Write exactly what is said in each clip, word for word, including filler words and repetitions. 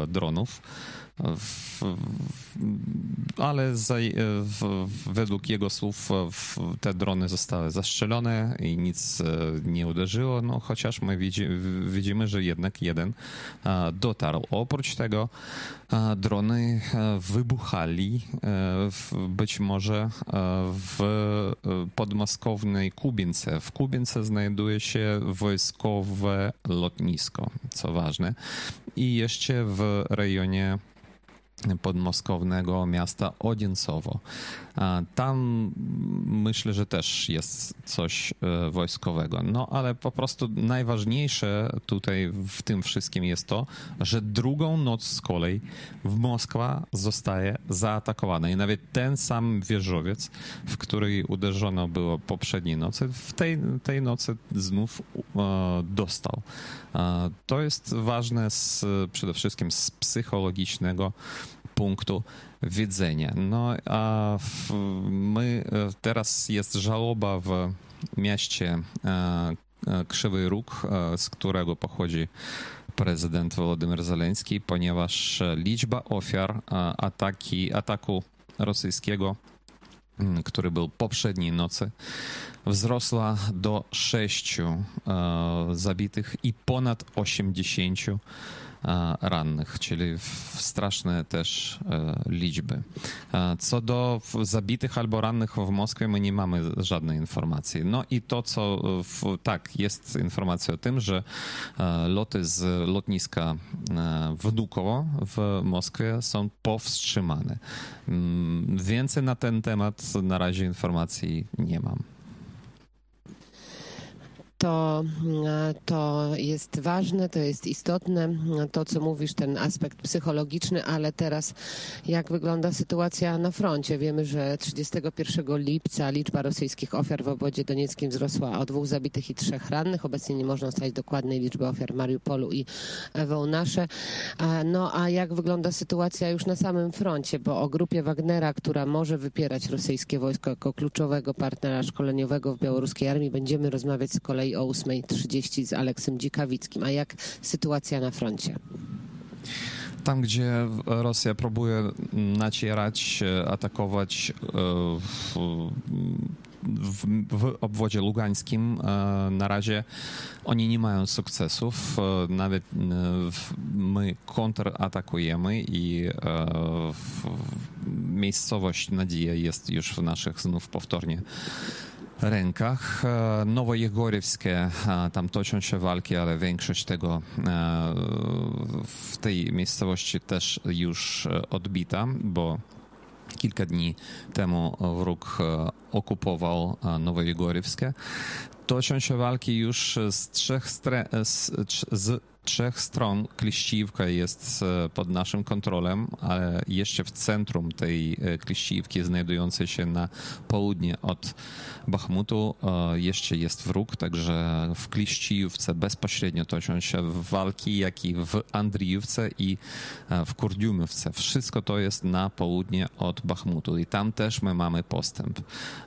dronów. W, ale za, w, według jego słów w, te drony zostały zastrzelone i nic nie uderzyło, no chociaż my widzi, widzimy, że jednak jeden dotarł. Oprócz tego drony wybuchali być może w podmoskownej Kubince. W Kubince znajduje się wojskowe lotnisko, co ważne, i jeszcze w rejonie podmoskownego miasta Odincowo. Tam myślę, że też jest coś wojskowego. No ale po prostu najważniejsze tutaj w tym wszystkim jest to, że drugą noc z kolei w Moskwa zostaje zaatakowana. I nawet ten sam wieżowiec, w który uderzono było poprzedniej nocy, w tej, tej nocy znów dostał. To jest ważne z, przede wszystkim z psychologicznego punktu widzenia. No a w, my, teraz jest żałoba w mieście Krzywy Róg, z którego pochodzi prezydent Wołodymyr Zełenski, ponieważ liczba ofiar ataki, ataku rosyjskiego, który był poprzedniej nocy, wzrosła do sześciu zabitych i ponad osiemdziesięciu rannych, czyli straszne też liczby. Co do zabitych albo rannych w Moskwie, my nie mamy żadnej informacji. No i to, co w, tak, jest informacja o tym, że loty z lotniska Wnukowo w Moskwie są powstrzymane. Więcej na ten temat na razie informacji nie mam. To, to jest ważne, to jest istotne, to co mówisz, ten aspekt psychologiczny, ale teraz jak wygląda sytuacja na froncie? Wiemy, że trzydziestego pierwszego lipca liczba rosyjskich ofiar w obwodzie donieckim wzrosła o dwóch zabitych i trzech rannych. Obecnie nie można ustalić dokładnej liczby ofiar w Mariupolu i Wołnasze. No a jak wygląda sytuacja już na samym froncie? Bo o grupie Wagnera, która może wypierać rosyjskie wojsko jako kluczowego partnera szkoleniowego w białoruskiej armii, będziemy rozmawiać z kolei o ósmej trzydzieści z Aleksem Dzikawickim. A jak sytuacja na froncie? Tam, gdzie Rosja próbuje nacierać, atakować w, w, w obwodzie lugańskim, na razie oni nie mają sukcesów. Nawet my kontratakujemy i miejscowość Nadzieja jest już w naszych znów powtórnie rękach. Nowojegorywskie, tam toczą się walki, ale większość tego w tej miejscowości też już odbita, bo kilka dni temu wróg okupował Nowojegorywskie. Toczą się walki już z trzech, stre- z, z trzech stron. Kliściwka jest pod naszym kontrolą, ale jeszcze w centrum tej Kliściwki, znajdującej się na południe od Bachmutu, jeszcze jest wróg, także w Kliściwce bezpośrednio toczą się walki, jak i w Andrijówce i w Kurdiumówce. Wszystko to jest na południe od Bachmutu i tam też my mamy postęp.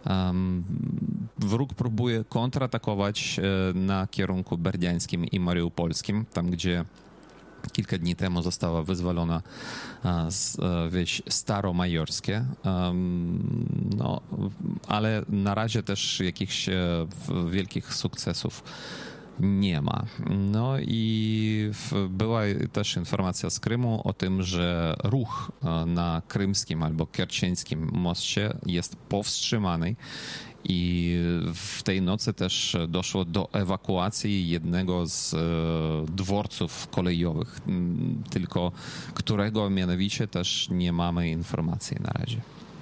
Wróg próbuje kontratakować na kierunku berdiańskim i mariupolskim, tam gdzie kilka dni temu została wyzwolona wieś Staromajorskie, no, ale na razie też jakichś wielkich sukcesów nie ma. No i była też informacja z Krymu o tym, że ruch na krymskim albo kerczeńskim moście jest powstrzymany. I w tej nocy też doszło do ewakuacji jednego z dworców kolejowych, tylko którego mianowicie też nie mamy informacji na razie.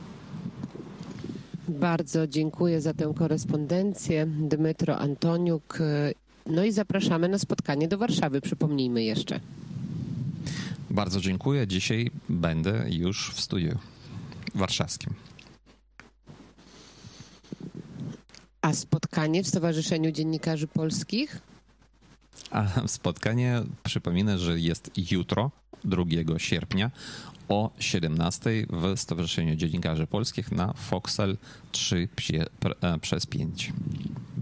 Bardzo dziękuję za tę korespondencję. Dmytro Antoniuk. No i zapraszamy na spotkanie do Warszawy, przypomnijmy jeszcze. Bardzo dziękuję. Dzisiaj będę już w studiu warszawskim. A spotkanie w Stowarzyszeniu Dziennikarzy Polskich? A spotkanie, przypominam, że jest jutro, drugiego sierpnia o siedemnastej w Stowarzyszeniu Dziennikarzy Polskich na Foksal trzy przez pięć.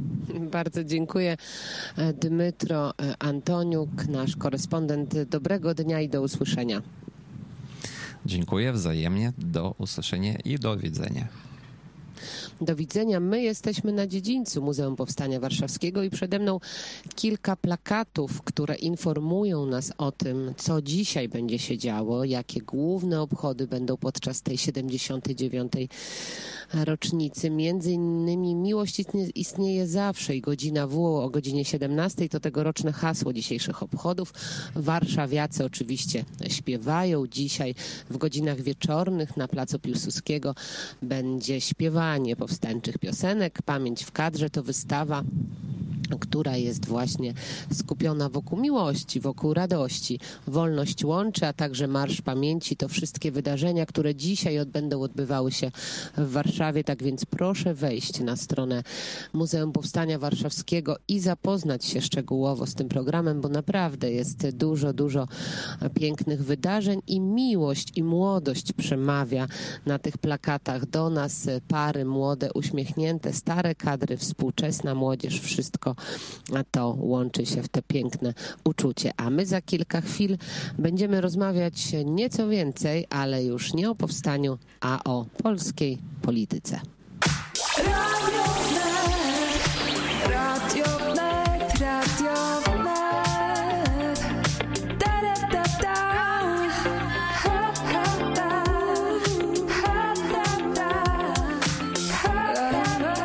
Bardzo dziękuję. Dmytro Antoniuk, nasz korespondent. Dobrego dnia i do usłyszenia. Dziękuję wzajemnie. Do usłyszenia i do widzenia. Do widzenia. My jesteśmy na dziedzińcu Muzeum Powstania Warszawskiego i przede mną kilka plakatów, które informują nas o tym, co dzisiaj będzie się działo, jakie główne obchody będą podczas tej siedemdziesiątej dziewiątej rocznicy. Między innymi miłość istnieje zawsze i godzina W o godzinie siedemnastej to tegoroczne hasło dzisiejszych obchodów. Warszawiacy oczywiście śpiewają dzisiaj w godzinach wieczornych na placu Piłsudskiego. Będzie śpiewanie powstańczych piosenek. Pamięć w kadrze to wystawa, która jest właśnie skupiona wokół miłości, wokół radości. Wolność łączy, a także Marsz Pamięci. To wszystkie wydarzenia, które dzisiaj będą odbywały się w Warszawie. Tak więc proszę wejść na stronę Muzeum Powstania Warszawskiego i zapoznać się szczegółowo z tym programem, bo naprawdę jest dużo, dużo pięknych wydarzeń i miłość i młodość przemawia na tych plakatach do nas. Pary młode, uśmiechnięte, stare kadry, współczesna młodzież, wszystko to łączy się w te piękne uczucie. A my za kilka chwil będziemy rozmawiać nieco więcej, ale już nie o powstaniu, a o polskiej polityce. Radio Wnet, Radio Wnet, Radio Wnet. Da, da, da, da. Ha, ha, da. Ha, ha, da. Ha, da, da.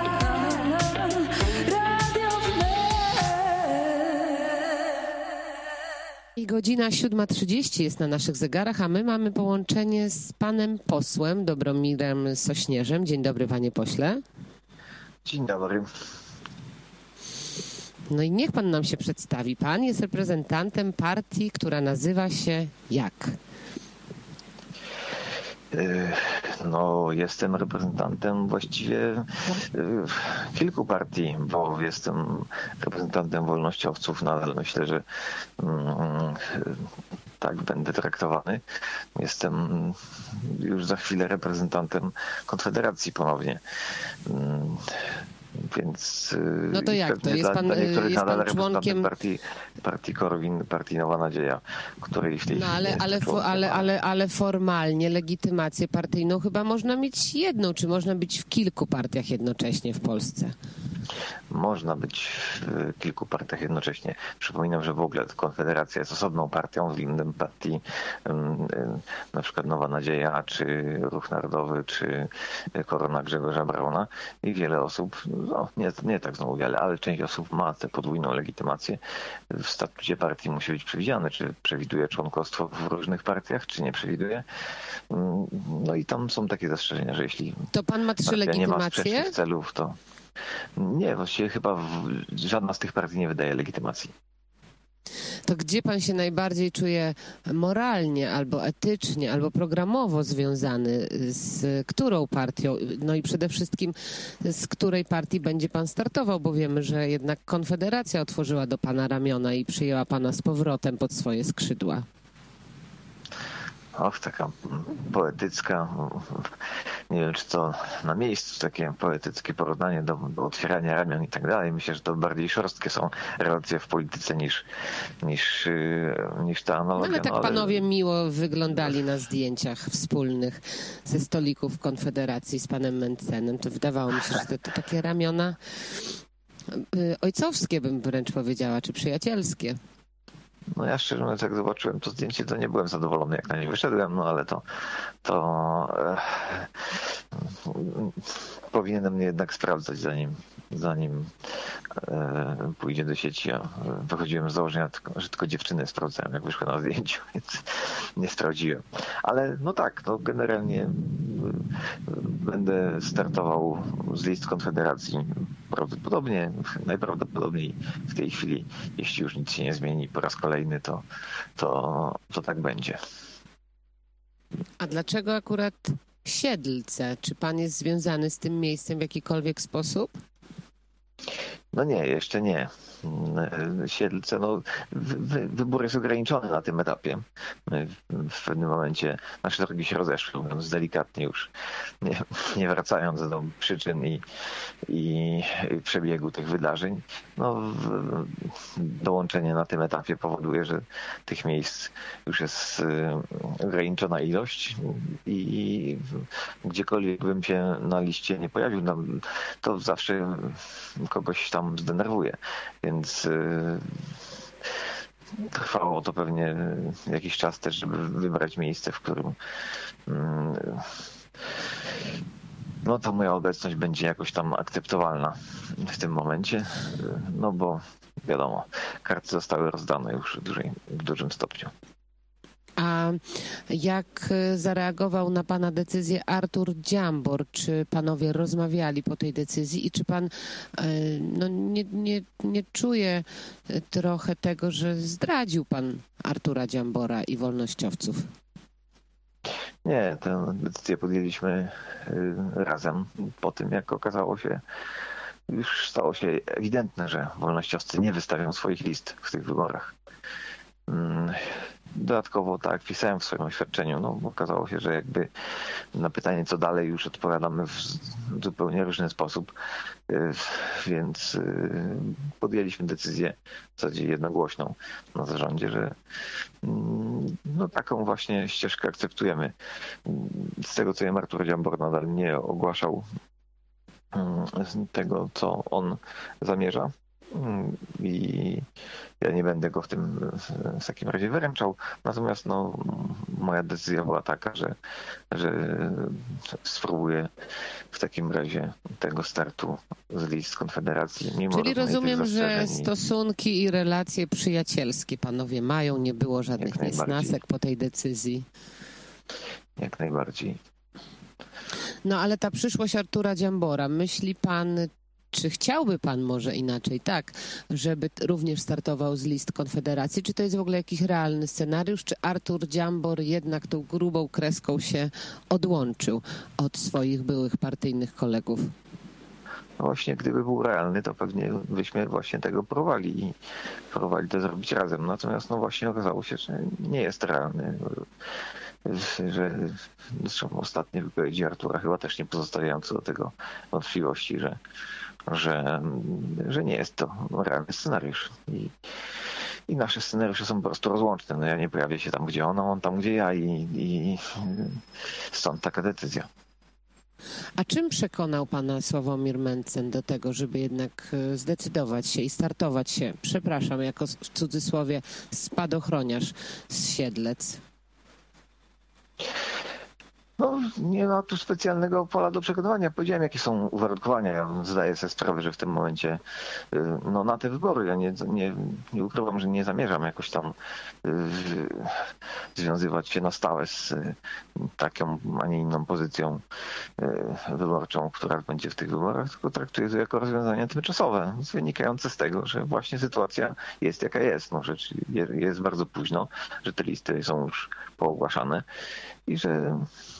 Radio I godzina siódma trzydzieści jest na naszych zegarach, a my mamy połączenie z panem posłem Dobromirem Sośnierzem. Dzień dobry, panie pośle. Dzień dobry. No i niech pan nam się przedstawi. Pan jest reprezentantem partii, która nazywa się jak? No, jestem reprezentantem właściwie kilku partii, bo jestem reprezentantem wolnościowców. Nadal myślę, że mm, tak będę traktowany. Jestem już za chwilę reprezentantem Konfederacji ponownie. Więc no to jak to? Jest dla, pan, dla jest pan członkiem partii, partii Korwin, partii Nowa Nadzieja, której w tej no, ale, chwili ale, fo, ale, ale, ale formalnie legitymację partyjną chyba można mieć jedną, czy można być w kilku partiach jednocześnie w Polsce? Można być w kilku partiach jednocześnie. Przypominam, że w ogóle Konfederacja jest osobną partią względem partii na przykład Nowa Nadzieja, czy Ruch Narodowy, czy Korona Grzegorza Brauna i wiele osób, no nie, nie tak znowu wiele, ale część osób ma tę podwójną legitymację. W statucie partii musi być przewidziane, czy przewiduje członkostwo w różnych partiach, czy nie przewiduje. No i tam są takie zastrzeżenia, że jeśli to pan ma trzy legitymacje? Nie ma sprzecznych celów, to nie, właściwie chyba żadna z tych partii nie wydaje legitymacji. To gdzie pan się najbardziej czuje moralnie, albo etycznie, albo programowo związany z którą partią? No i przede wszystkim z której partii będzie pan startował, bo wiemy, że jednak Konfederacja otworzyła do pana ramiona i przyjęła pana z powrotem pod swoje skrzydła. Och, taka poetycka, nie wiem, czy to na miejscu takie poetyckie porównanie do, do otwierania ramion i tak dalej. Myślę, że to bardziej szorstkie są relacje w polityce niż, niż, niż ta analogia. No ale tak no, ale... panowie miło wyglądali na zdjęciach wspólnych ze stolików Konfederacji z panem Mencenem. To wydawało mi się, że to, to takie ramiona ojcowskie, bym wręcz powiedziała, czy przyjacielskie. No ja szczerze mówiąc, jak zobaczyłem to zdjęcie, to nie byłem zadowolony, jak na nie wyszedłem, no ale to, to e, powinienem mnie jednak sprawdzać, zanim, zanim e, pójdzie do sieci. Ja wychodziłem z założenia, że tylko dziewczyny sprawdzałem, jak wyszły na zdjęciu, więc nie sprawdziłem. Ale no tak, no generalnie będę startował z list Konfederacji. Prawdopodobnie, najprawdopodobniej w tej chwili, jeśli już nic się nie zmieni po raz kolejny, to, to, to tak będzie. A dlaczego akurat Siedlce? Czy pan jest związany z tym miejscem w jakikolwiek sposób? No nie, jeszcze nie. Siedlce, no, wy, wybór jest ograniczony na tym etapie. My w pewnym momencie nasze drogi się rozeszły, mówiąc delikatnie już, nie, nie wracając do przyczyn i, i przebiegu tych wydarzeń. No, w, dołączenie na tym etapie powoduje, że tych miejsc już jest ograniczona ilość i gdziekolwiek bym się na liście nie pojawił, no, to zawsze kogoś tam zdenerwuje. Więc trwało to pewnie jakiś czas też, żeby wybrać miejsce, w którym no to moja obecność będzie jakoś tam akceptowalna w tym momencie, no bo wiadomo, karty zostały rozdane już w, dużej, w dużym stopniu. A jak zareagował na pana decyzję Artur Dziambor? Czy panowie rozmawiali po tej decyzji i czy pan no, nie, nie, nie czuje trochę tego, że zdradził pan Artura Dziambora i wolnościowców? Nie, tę decyzję podjęliśmy razem po tym, jak okazało się, już stało się ewidentne, że wolnościowcy nie wystawią swoich list w tych wyborach. Dodatkowo, tak jak pisałem w swoim oświadczeniu, no okazało się, że jakby na pytanie, co dalej, już odpowiadamy w zupełnie różny sposób, więc podjęliśmy decyzję w zasadzie jednogłośną na zarządzie, że no taką właśnie ścieżkę akceptujemy. Z tego, co wiem, Artur Dziambor nadal nie ogłaszał tego, co on zamierza. I ja nie będę go w tym w takim razie wyręczał. Natomiast no, moja decyzja była taka, że, że spróbuję w takim razie tego startu z list Konfederacji. Mimo Czyli rozumiem, że stosunki i relacje przyjacielskie panowie mają, nie było żadnych niesnasek po tej decyzji. Jak najbardziej. No ale ta przyszłość Artura Dziambora, myśli pan, czy chciałby pan może inaczej, tak, żeby również startował z list Konfederacji? Czy to jest w ogóle jakiś realny scenariusz? Czy Artur Dziambor jednak tą grubą kreską się odłączył od swoich byłych partyjnych kolegów? No właśnie, gdyby był realny, to pewnie byśmy właśnie tego próbowali i próbowali to zrobić razem. Natomiast no właśnie okazało się, że nie jest realny. Że zresztą ostatnie wypowiedzi Artura chyba też nie pozostawiają co do tego wątpliwości, że, że, że nie jest to realny scenariusz. I, i nasze scenariusze są po prostu rozłączne. No ja nie pojawię się tam, gdzie ona, on tam, gdzie ja i, i stąd taka decyzja. A czym przekonał pana Sławomir Mencen do tego, żeby jednak zdecydować się i startować się, przepraszam, jako w cudzysłowie spadochroniarz z Siedlec? No, nie ma tu specjalnego pola do przekonywania. Powiedziałem, jakie są uwarunkowania. Ja zdaję sobie sprawę, że w tym momencie no, na te wybory ja nie, nie, nie ukrywam, że nie zamierzam jakoś tam y, związywać się na stałe z taką, a nie inną pozycją y, wyborczą, która będzie w tych wyborach, tylko traktuję to jako rozwiązania tymczasowe, wynikające z tego, że właśnie sytuacja jest jaka jest. No, rzecz jest bardzo późno, że te listy są już poogłaszane i że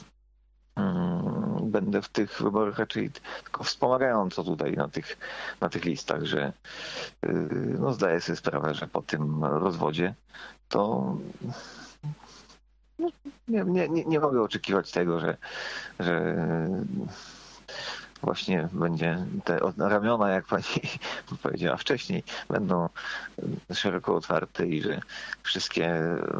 będę w tych wyborach raczej tylko wspomagająco tutaj na tych, na tych listach, że no zdaję sobie sprawę, że po tym rozwodzie to no, nie, nie, nie mogę oczekiwać tego, że, że właśnie będzie te ramiona, jak pani powiedziała wcześniej, będą szeroko otwarte i że wszystkie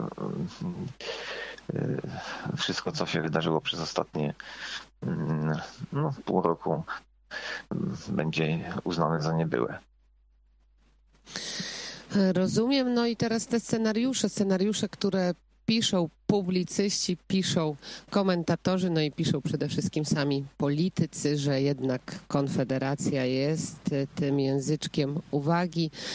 wszystko, co się wydarzyło przez ostatnie no, pół roku, będzie uznane za niebyłe. Rozumiem. No i teraz te scenariusze, scenariusze, które piszą publicyści, piszą komentatorzy, no i piszą przede wszystkim sami politycy, że jednak Konfederacja jest tym języczkiem uwagi.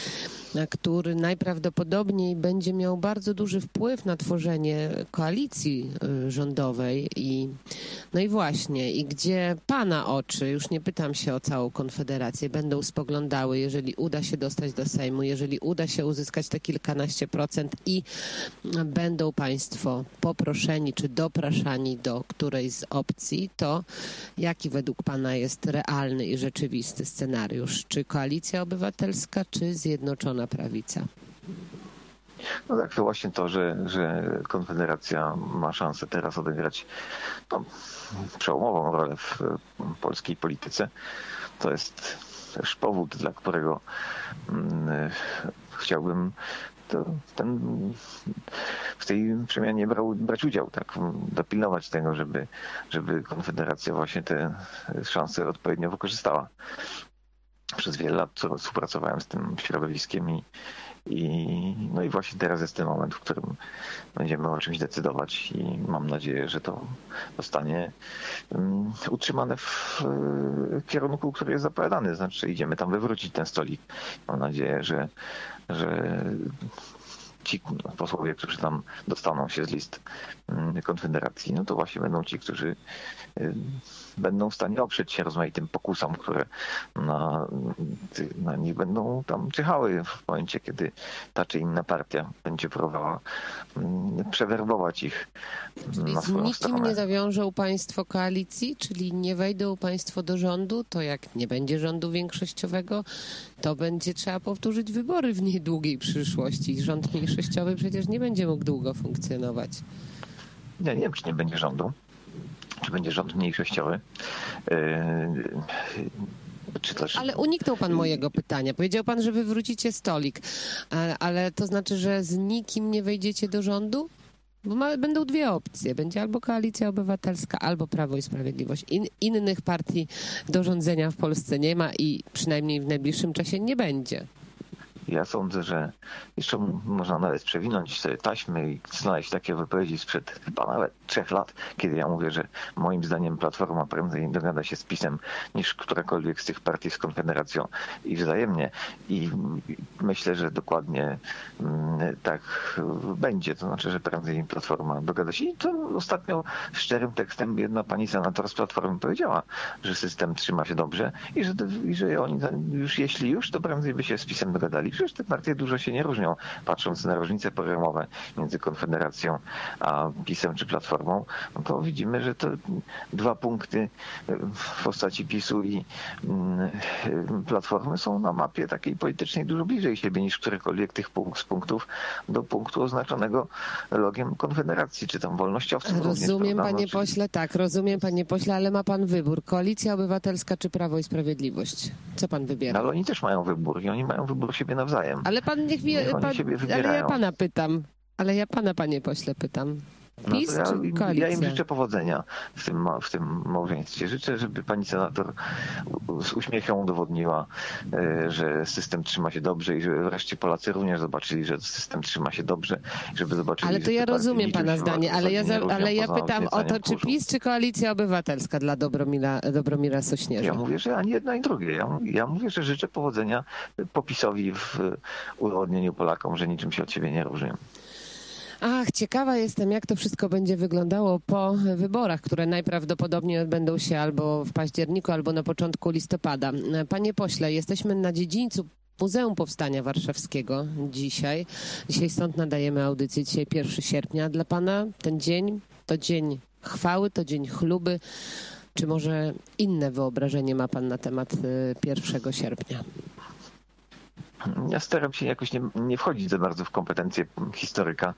który najprawdopodobniej będzie miał bardzo duży wpływ na tworzenie koalicji rządowej. I, no i właśnie, i gdzie pana oczy, już nie pytam się o całą Konfederację, będą spoglądały, jeżeli uda się dostać do Sejmu, jeżeli uda się uzyskać te kilkanaście procent i będą państwo poproszeni czy dopraszani do którejś z opcji, to jaki według pana jest realny i rzeczywisty scenariusz? Czy Koalicja Obywatelska, czy Zjednoczona Prawica? No tak, to właśnie to, że, że Konfederacja ma szansę teraz odegrać no, przełomową rolę w polskiej polityce, to jest też powód, dla którego mm, chciałbym to, ten, w tej przemianie brał, brać udział, tak, dopilnować tego, żeby, żeby Konfederacja właśnie te szanse odpowiednio wykorzystała. Przez wiele lat współpracowałem z tym środowiskiem i, i, no i właśnie teraz jest ten moment, w którym będziemy o czymś decydować i mam nadzieję, że to zostanie um, utrzymane w y, kierunku, który jest zapowiadany. Znaczy idziemy tam wywrócić ten stolik. Mam nadzieję, że, że ci posłowie, którzy tam dostaną się z list Konfederacji, no to właśnie będą ci, którzy będą w stanie oprzeć się rozmaitym pokusom, które na, na nich będą tam czyhały w momencie, kiedy ta czy inna partia będzie próbowała przewerbować ich. Czyli na z swoją nikim stronę. nie zawiążą państwo koalicji, czyli nie wejdą państwo do rządu, to jak nie będzie rządu większościowego, to będzie trzeba powtórzyć wybory w niedługiej przyszłości. Rząd mniejszościowy przecież nie będzie mógł długo funkcjonować. Ja nie wiem, czy nie będzie rządu, czy będzie rząd mniejszościowy. Yy, czy też... Ale uniknął pan mojego pytania. Powiedział pan, że wywrócicie stolik, ale to znaczy, że z nikim nie wejdziecie do rządu? Bo ma, będą dwie opcje. Będzie albo Koalicja Obywatelska, albo Prawo i Sprawiedliwość. In, innych partii do rządzenia w Polsce nie ma i przynajmniej w najbliższym czasie nie będzie. Ja sądzę, że jeszcze można nawet przewinąć sobie taśmy i znaleźć takie wypowiedzi sprzed chyba nawet trzech lat, kiedy ja mówię, że moim zdaniem Platforma prędzej dogada się z PiS-em niż którakolwiek z tych partii z Konfederacją i wzajemnie. I myślę, że dokładnie tak będzie. To znaczy, że prędzej Platforma dogada się. I to ostatnio szczerym tekstem jedna pani senator z Platformy powiedziała, że system trzyma się dobrze i że, i że oni już, jeśli już, to prędzej by się z PiS-em dogadali. Przecież te partie dużo się nie różnią, patrząc na różnice programowe między Konfederacją a PiS-em czy Platformą, no to widzimy, że to dwa punkty w postaci PiS-u i Platformy są na mapie takiej politycznej dużo bliżej siebie niż którekolwiek tych z punktów do punktu oznaczonego logiem Konfederacji, czy tam wolnościowców. Rozumiem, również, panie no, pośle, tak, rozumiem, panie pośle, ale ma pan wybór. Koalicja Obywatelska czy Prawo i Sprawiedliwość? Co pan wybiera? Ale oni też mają wybór i oni mają wybór siebie nawzajem. Ale pan niech wie, niech pan, ale ja pana pytam. Ale ja pana, panie pośle, pytam. PiS no czy ja, koalicja? ja im życzę powodzenia w tym, w tym małżeństwie. Życzę, żeby pani senator z uśmiechem udowodniła, że system trzyma się dobrze i żeby wreszcie Polacy również zobaczyli, że system trzyma się dobrze, żeby zobaczyli, Ale to że ja te rozumiem partie pana niczym się zdanie, ale ja, za, ale ja pytam o to, czy kurzu. PiS czy Koalicja Obywatelska dla Dobromira, Dobromira Sośnierza. Ja mówię, że ani jedno, ani drugie. Ja, ja mówię, że życzę powodzenia PiS-owi w udowodnieniu Polakom, że niczym się od siebie nie różnią. Ach, ciekawa jestem, jak to wszystko będzie wyglądało po wyborach, które najprawdopodobniej odbędą się albo w październiku, albo na początku listopada. Panie pośle, jesteśmy na dziedzińcu Muzeum Powstania Warszawskiego dzisiaj. Dzisiaj stąd nadajemy audycję, dzisiaj pierwszego sierpnia. Dla pana ten dzień to dzień chwały, to dzień chluby. Czy może inne wyobrażenie ma pan na temat pierwszego sierpnia? Ja staram się jakoś nie, nie wchodzić za bardzo w kompetencje historyka.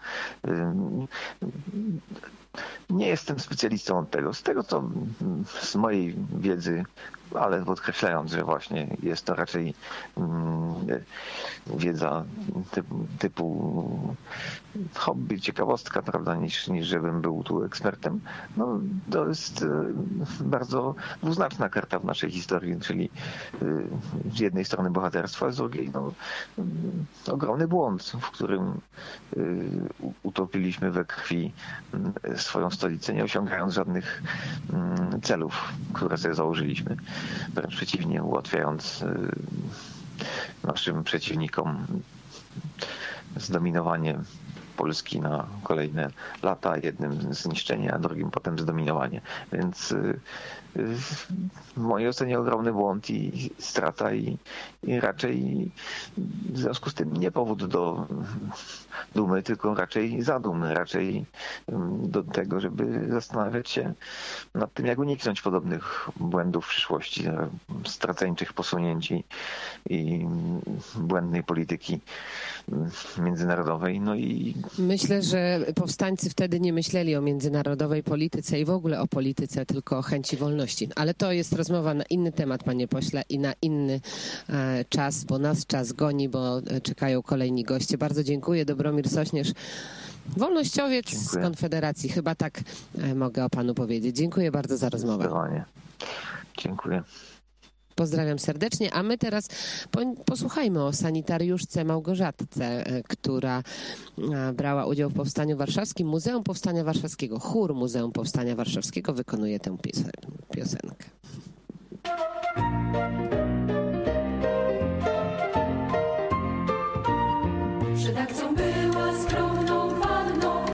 Nie jestem specjalistą od tego. Z tego, co z mojej wiedzy, ale podkreślając, że właśnie jest to raczej wiedza typu, typu hobby, ciekawostka, prawda, niż, niż żebym był tu ekspertem. No, to jest bardzo dwuznaczna karta w naszej historii, czyli z jednej strony bohaterstwo, a z drugiej no, ogromny błąd, w którym utopiliśmy we krwi swoją stolicę, nie osiągając żadnych celów, które sobie założyliśmy. Wręcz przeciwnie, ułatwiając naszym przeciwnikom zdominowanie Polski na kolejne lata, jednym zniszczenie, a drugim potem zdominowanie. Więc w mojej ocenie ogromny błąd i strata i, i raczej w związku z tym nie powód do dumy, tylko raczej zadumy, raczej do tego, żeby zastanawiać się nad tym, jak uniknąć podobnych błędów w przyszłości, straceńczych posunięć i błędnej polityki międzynarodowej. No i myślę, że powstańcy wtedy nie myśleli o międzynarodowej polityce i w ogóle o polityce, tylko o chęci wolności. Ale to jest rozmowa na inny temat, panie pośle, i na inny e, czas, bo nas czas goni, bo czekają kolejni goście. Bardzo dziękuję. Dobromir Sośnierz, wolnościowiec dziękuję. Z Konfederacji. Chyba tak e, mogę o panu powiedzieć. Dziękuję bardzo za rozmowę. Zdecydowanie. Dziękuję. Pozdrawiam serdecznie, a my teraz posłuchajmy o sanitariuszce Małgorzatce, która brała udział w Powstaniu Warszawskim. Muzeum Powstania Warszawskiego, chór Muzeum Powstania Warszawskiego wykonuje tę piosenkę. Przed akcją była skromną panną.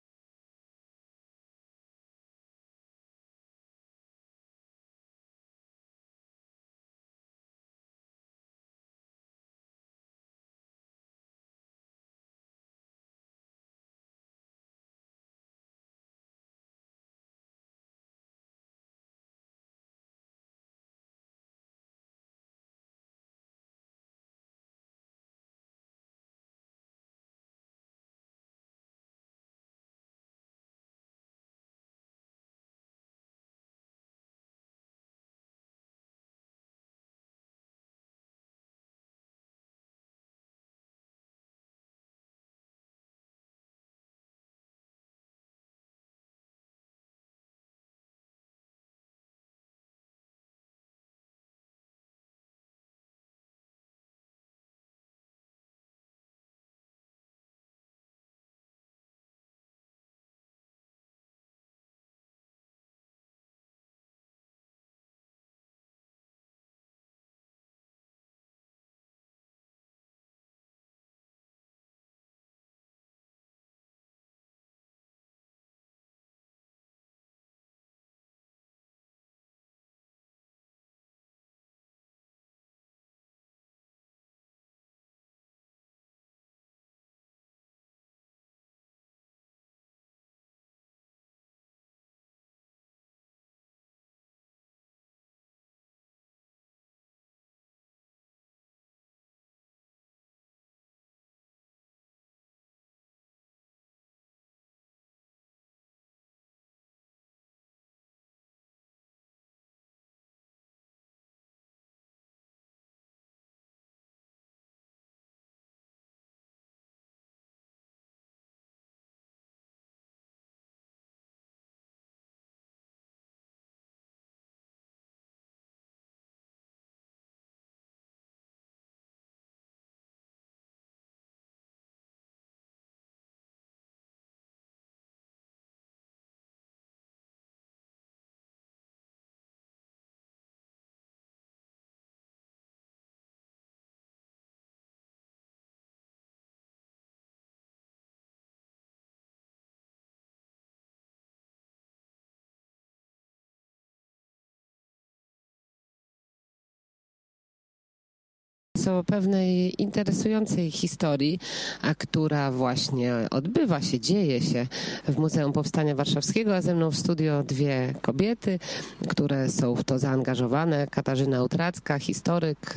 O pewnej interesującej historii, a która właśnie odbywa się, dzieje się w Muzeum Powstania Warszawskiego, a ze mną w studio dwie kobiety, które są w to zaangażowane. Katarzyna Utracka, historyk,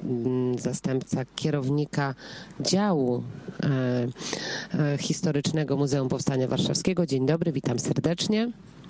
zastępca kierownika działu e, e, historycznego Muzeum Powstania Warszawskiego. Dzień dobry, witam serdecznie.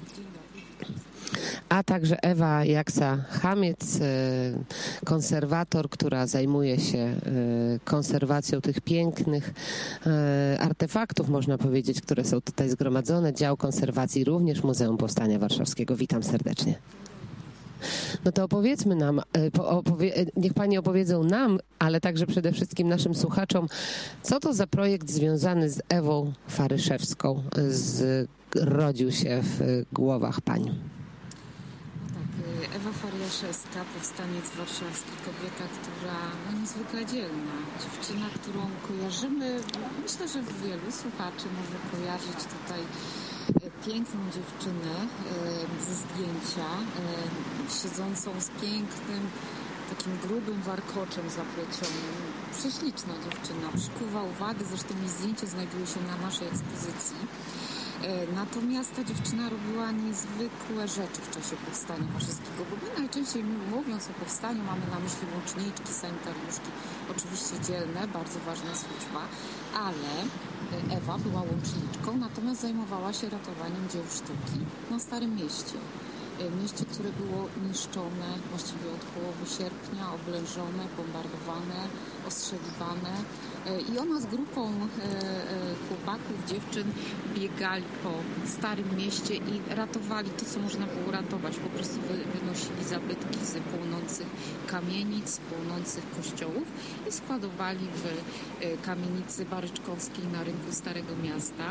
A także Ewa Jaksa-Chamiec, konserwator, która zajmuje się konserwacją tych pięknych artefaktów, można powiedzieć, które są tutaj zgromadzone. Dział konserwacji również Muzeum Powstania Warszawskiego. Witam serdecznie. No to opowiedzmy nam, opowie, niech pani opowiedzą nam, ale także przede wszystkim naszym słuchaczom, co to za projekt związany z Ewą Faryszewską zrodził się w głowach pań. Ewa Fariaszewska, powstaniec warszawski, kobieta, która no, niezwykle dzielna, dziewczyna, którą kojarzymy, myślę, że wielu słuchaczy może kojarzyć tutaj piękną dziewczynę ze zdjęcia, siedzącą z pięknym, takim grubym warkoczem zaplecionym. Prześliczna dziewczyna, przykuwa uwagę, zresztą jej zdjęcie znajduje się na naszej ekspozycji. Natomiast ta dziewczyna robiła niezwykłe rzeczy w czasie powstania warszawskiego, bo my najczęściej mówiąc o powstaniu mamy na myśli łączniczki, sanitariuszki, oczywiście dzielne, bardzo ważna służba, ale Ewa była łączniczką, natomiast zajmowała się ratowaniem dzieł sztuki na Starym Mieście. Mieście, które było niszczone właściwie od połowy sierpnia, oblężone, bombardowane, ostrzeliwane. I ona z grupą chłopaków, dziewczyn biegali po Starym Mieście i ratowali to, co można było ratować. Po prostu wynosili zabytki z płonących kamienic, płonących kościołów i składowali w kamienicy Baryczkowskiej na rynku Starego Miasta.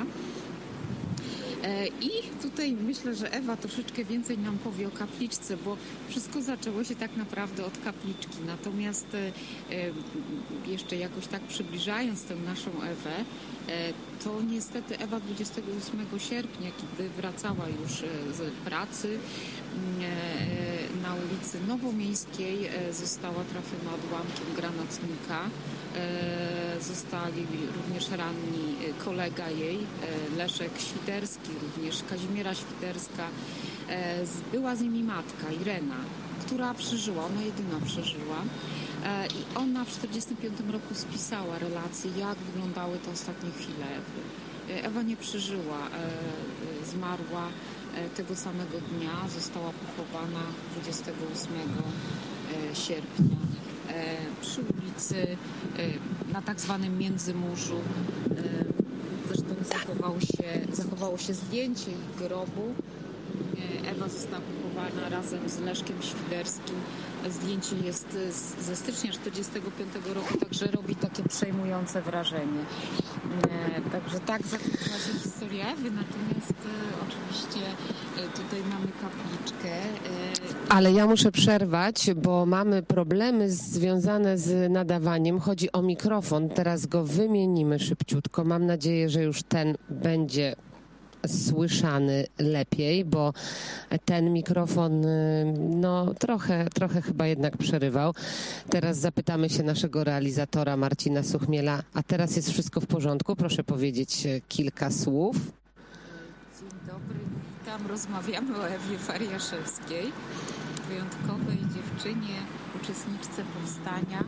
I tutaj myślę, że Ewa troszeczkę więcej nam powie o kapliczce, bo wszystko zaczęło się tak naprawdę od kapliczki. Natomiast jeszcze jakoś tak przybliżając tę naszą Ewę, to niestety Ewa dwudziestego ósmego sierpnia, kiedy wracała już z pracy na ulicy Nowomiejskiej, została trafiona odłamkiem granatnika. Zostali również ranni kolega jej, Leszek Świderski, również Kazimiera Świderska. Była z nimi matka, Irena, która przeżyła, ona jedyna przeżyła. I ona w czterdziestym piątym roku spisała relacje, jak wyglądały te ostatnie chwile Ewy. Ewa nie przeżyła, zmarła tego samego dnia, została pochowana dwudziestego ósmego sierpnia przy ulicy, na tak zwanym Międzymurzu. Zresztą zachowało się, zachowało się zdjęcie ich grobu. Ewa została pochowana razem z Leszkiem Świderskim. Zdjęcie jest ze stycznia czterdziestego piątego roku, także robi takie przejmujące wrażenie. Także tak zakończyła się historia Ewy, natomiast oczywiście tutaj mamy kapliczkę. Ale ja muszę przerwać, bo mamy problemy związane z nadawaniem. Chodzi o mikrofon. Teraz go wymienimy szybciutko. Mam nadzieję, że już ten będzie słyszany lepiej, bo ten mikrofon no trochę, trochę chyba jednak przerywał. Teraz zapytamy się naszego realizatora Marcina Suchmiela, a teraz jest wszystko w porządku? Proszę powiedzieć kilka słów. Dzień dobry, witam. Rozmawiamy o Ewie Fariaszewskiej, wyjątkowej dziewczynie, uczestniczce powstania.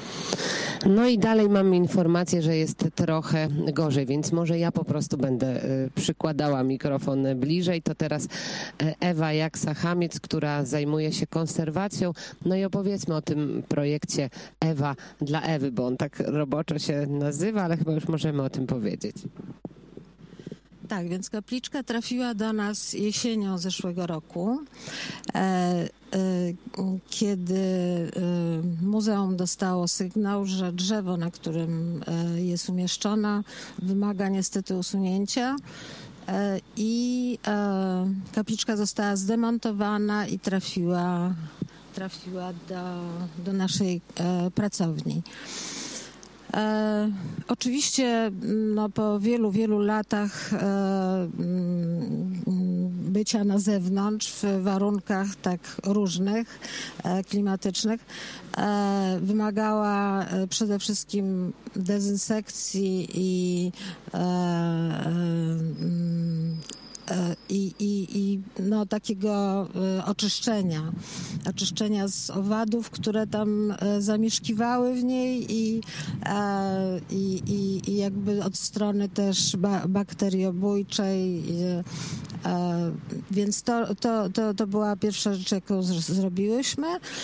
No i dalej mamy informację, że jest trochę gorzej, więc może ja po prostu będę przykładała mikrofon bliżej. To teraz Ewa Jaksa-Chamiec, która zajmuje się konserwacją. No i opowiedzmy o tym projekcie Ewa dla Ewy, bo on tak roboczo się nazywa, ale chyba już możemy o tym powiedzieć. Tak, więc kapliczka trafiła do nas jesienią zeszłego roku, e, e, kiedy e, muzeum dostało sygnał, że drzewo, na którym e, jest umieszczona, wymaga niestety usunięcia. E, I e, kapliczka została zdemontowana i trafiła, trafiła do, do naszej e, pracowni. E, oczywiście no, po wielu, wielu latach e, bycia na zewnątrz w warunkach tak różnych, e, klimatycznych, e, wymagała e, przede wszystkim dezynsekcji i e, e, I, i, i no, takiego oczyszczenia, oczyszczenia z owadów, które tam zamieszkiwały w niej i, i, i, i jakby od strony też ba, bakteriobójczej. Więc to, to, to, to była pierwsza rzecz, jaką zrobiłyśmy.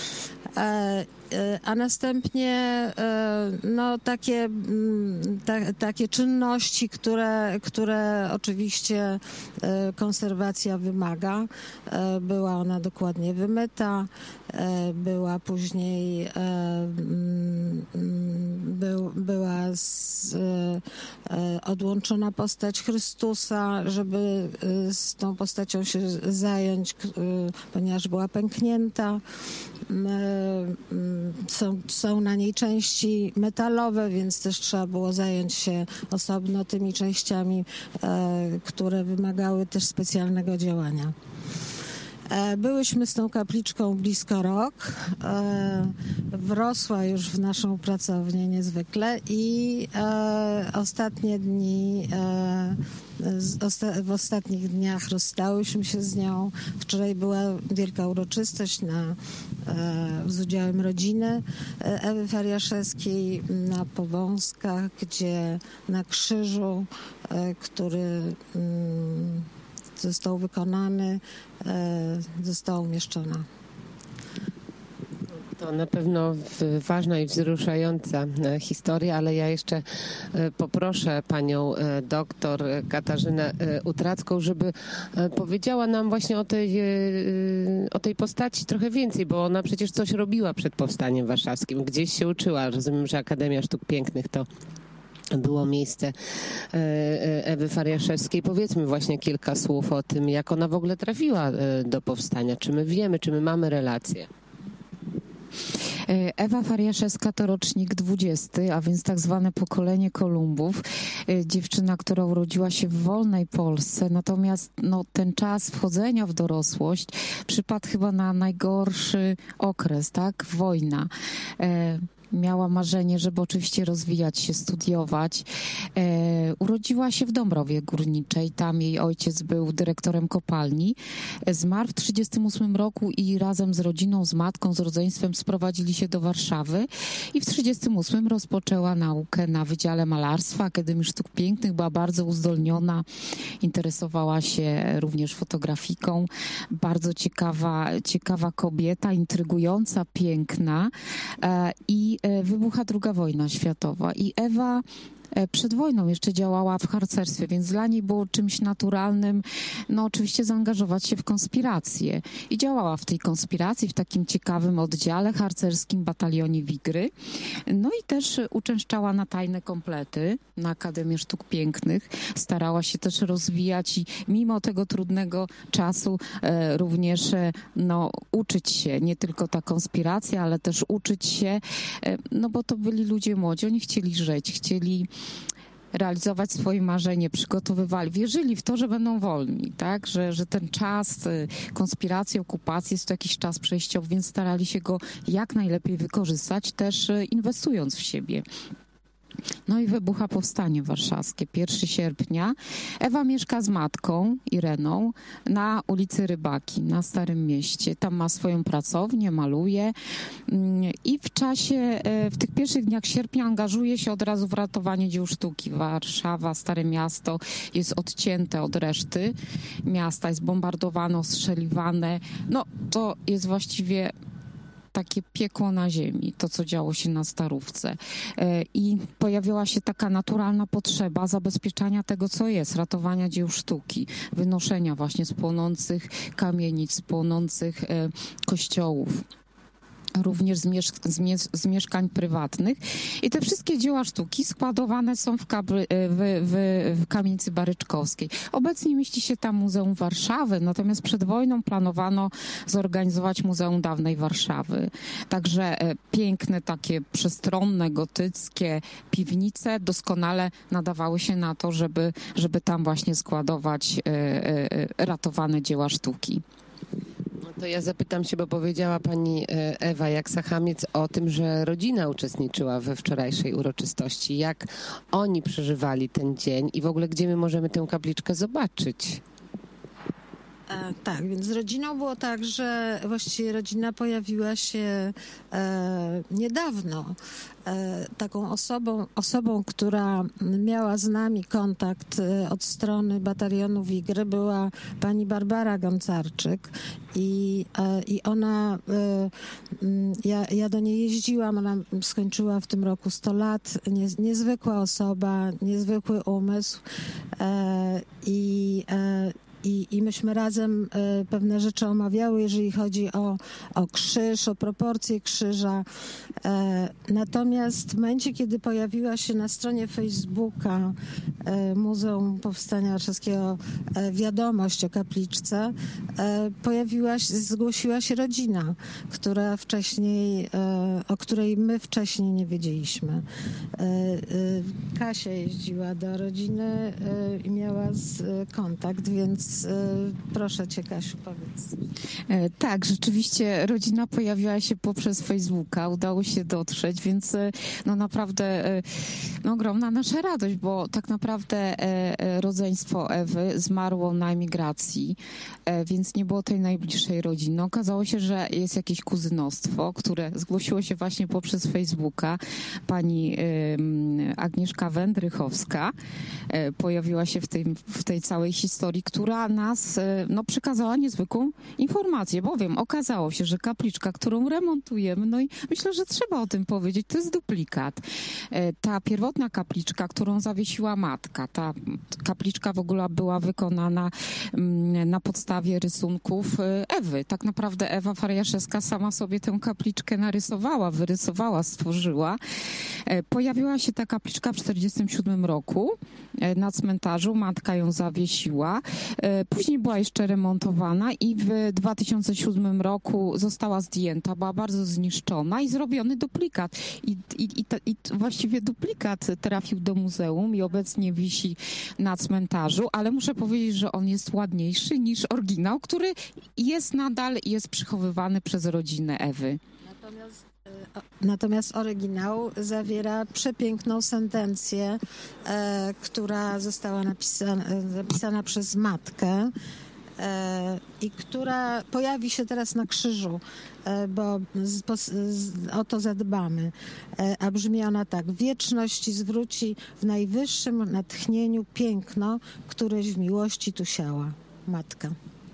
A następnie no, takie, ta, takie czynności, które, które oczywiście konserwacja wymaga. Była ona dokładnie wymyta, była później był, była z, e, odłączona postać Chrystusa, żeby e, z tą postacią się zająć, e, ponieważ była pęknięta. E, są, są na niej części metalowe, więc też trzeba było zająć się osobno tymi częściami, e, które wymagały też specjalnego działania. Byłyśmy z tą kapliczką blisko rok. Wrosła już w naszą pracownię niezwykle i ostatnie dni, w ostatnich dniach rozstałyśmy się z nią. Wczoraj była wielka uroczystość na, z udziałem rodziny Ewy Fariaszewskiej na Powązkach, gdzie na krzyżu, który został wykonany, została umieszczona. To na pewno ważna i wzruszająca historia, ale ja jeszcze poproszę panią doktor Katarzynę Utracką, żeby powiedziała nam właśnie o tej, o tej postaci trochę więcej, bo ona przecież coś robiła przed Powstaniem Warszawskim, gdzieś się uczyła. Rozumiem, że Akademia Sztuk Pięknych to było miejsce Ewy Fariaszewskiej. Powiedzmy właśnie kilka słów o tym, jak ona w ogóle trafiła do powstania. Czy my wiemy, czy my mamy relacje? Ewa Fariaszewska to rocznik dwudziesty, a więc tak zwane pokolenie Kolumbów. Dziewczyna, która urodziła się w wolnej Polsce, natomiast no, ten czas wchodzenia w dorosłość przypadł chyba na najgorszy okres, tak? Wojna. Miała marzenie, żeby oczywiście rozwijać się, studiować. E, urodziła się w Dąbrowie Górniczej. Tam jej ojciec był dyrektorem kopalni. Zmarł w trzydziestym ósmym roku i razem z rodziną, z matką, z rodzeństwem sprowadzili się do Warszawy. I w trzydziestym ósmym rozpoczęła naukę na Wydziale Malarstwa Akademii Sztuk Pięknych. Była bardzo uzdolniona. Interesowała się również fotografiką. Bardzo ciekawa, ciekawa kobieta, intrygująca, piękna. E, I wybucha druga wojna światowa i Ewa przed wojną jeszcze działała w harcerstwie, więc dla niej było czymś naturalnym, no oczywiście zaangażować się w konspirację. I działała w tej konspiracji, w takim ciekawym oddziale harcerskim, batalionie Wigry. No i też uczęszczała na tajne komplety na Akademię Sztuk Pięknych. Starała się też rozwijać i mimo tego trudnego czasu e, również e, no, uczyć się. Nie tylko ta konspiracja, ale też uczyć się, e, no bo to byli ludzie młodzi, oni chcieli żyć, chcieli realizować swoje marzenie, przygotowywali, wierzyli w to, że będą wolni, tak, że, że ten czas konspiracji, okupacji jest to jakiś czas przejściowy, więc starali się go jak najlepiej wykorzystać, też inwestując w siebie. No i wybucha Powstanie Warszawskie, pierwszego sierpnia. Ewa mieszka z matką Ireną na ulicy Rybaki, na Starym Mieście. Tam ma swoją pracownię, maluje i w czasie, w tych pierwszych dniach sierpnia angażuje się od razu w ratowanie dzieł sztuki. Warszawa, Stare Miasto jest odcięte od reszty miasta, jest bombardowane, ostrzeliwane. No to jest właściwie takie piekło na ziemi, to co działo się na Starówce. I pojawiła się taka naturalna potrzeba zabezpieczania tego, co jest, ratowania dzieł sztuki, wynoszenia właśnie z płonących kamienic, z płonących kościołów. Również z, mieszk- z, mies- z mieszkań prywatnych. I te wszystkie dzieła sztuki składowane są w, kabry- w, w, w kamienicy Baryczkowskiej. Obecnie mieści się tam Muzeum Warszawy, natomiast przed wojną planowano zorganizować Muzeum Dawnej Warszawy. Także e, piękne, takie przestronne, gotyckie piwnice doskonale nadawały się na to, żeby, żeby tam właśnie składować e, e, ratowane dzieła sztuki. To ja zapytam się, bo powiedziała pani Ewa Jak-Sachamiec o tym, że rodzina uczestniczyła we wczorajszej uroczystości. Jak oni przeżywali ten dzień i w ogóle gdzie my możemy tę kapliczkę zobaczyć? E, tak, więc z rodziną było tak, że właściwie rodzina pojawiła się e, niedawno. E, taką osobą, osobą, która miała z nami kontakt e, od strony batalionu Wigry, była pani Barbara Goncarczyk i, e, i ona, e, ja, ja do niej jeździłam, ona skończyła w tym roku sto lat, nie, niezwykła osoba, niezwykły umysł e, i e, i, i myśmy razem pewne rzeczy omawiały, jeżeli chodzi o, o krzyż, o proporcje krzyża. Natomiast w momencie, kiedy pojawiła się na stronie Facebooka Muzeum Powstania Warszawskiego wiadomość o kapliczce, pojawiła się, zgłosiła się rodzina, która wcześniej, o której my wcześniej nie wiedzieliśmy. Kasia jeździła do rodziny i miała kontakt, więc proszę cię, Kasiu, powiedz. Tak, rzeczywiście rodzina pojawiła się poprzez Facebooka, udało się dotrzeć, więc no naprawdę no, ogromna nasza radość, bo tak naprawdę rodzeństwo Ewy zmarło na emigracji, więc nie było tej najbliższej rodziny. Okazało się, że jest jakieś kuzynostwo, które zgłosiło się właśnie poprzez Facebooka. Pani Agnieszka Wędrychowska pojawiła się w tej, w tej całej historii, która nas no, przekazała niezwykłą informację, bowiem okazało się, że kapliczka, którą remontujemy, no i myślę, że trzeba o tym powiedzieć, to jest duplikat. Ta pierwotna kapliczka, którą zawiesiła matka, ta kapliczka w ogóle była wykonana na podstawie rysunków Ewy. Tak naprawdę Ewa Fariaszewska sama sobie tę kapliczkę narysowała, wyrysowała, stworzyła. Pojawiła się ta kapliczka w czterdziestym siódmym roku na cmentarzu. Matka ją zawiesiła. Później była jeszcze remontowana i w dwa tysiące siódmym roku została zdjęta, była bardzo zniszczona i zrobiony duplikat. I, i, i, i właściwie duplikat trafił do muzeum i obecnie wisi na cmentarzu, ale muszę powiedzieć, że on jest ładniejszy niż oryginał, który jest nadal jest przechowywany przez rodzinę Ewy. Natomiast Natomiast oryginał zawiera przepiękną sentencję, e, która została napisana, napisana przez matkę e, i która pojawi się teraz na krzyżu, e, bo z, po, z, o to zadbamy. E, a brzmi ona tak: wieczność zwróci w najwyższym natchnieniu piękno, któreś w miłości tu siała. Matka.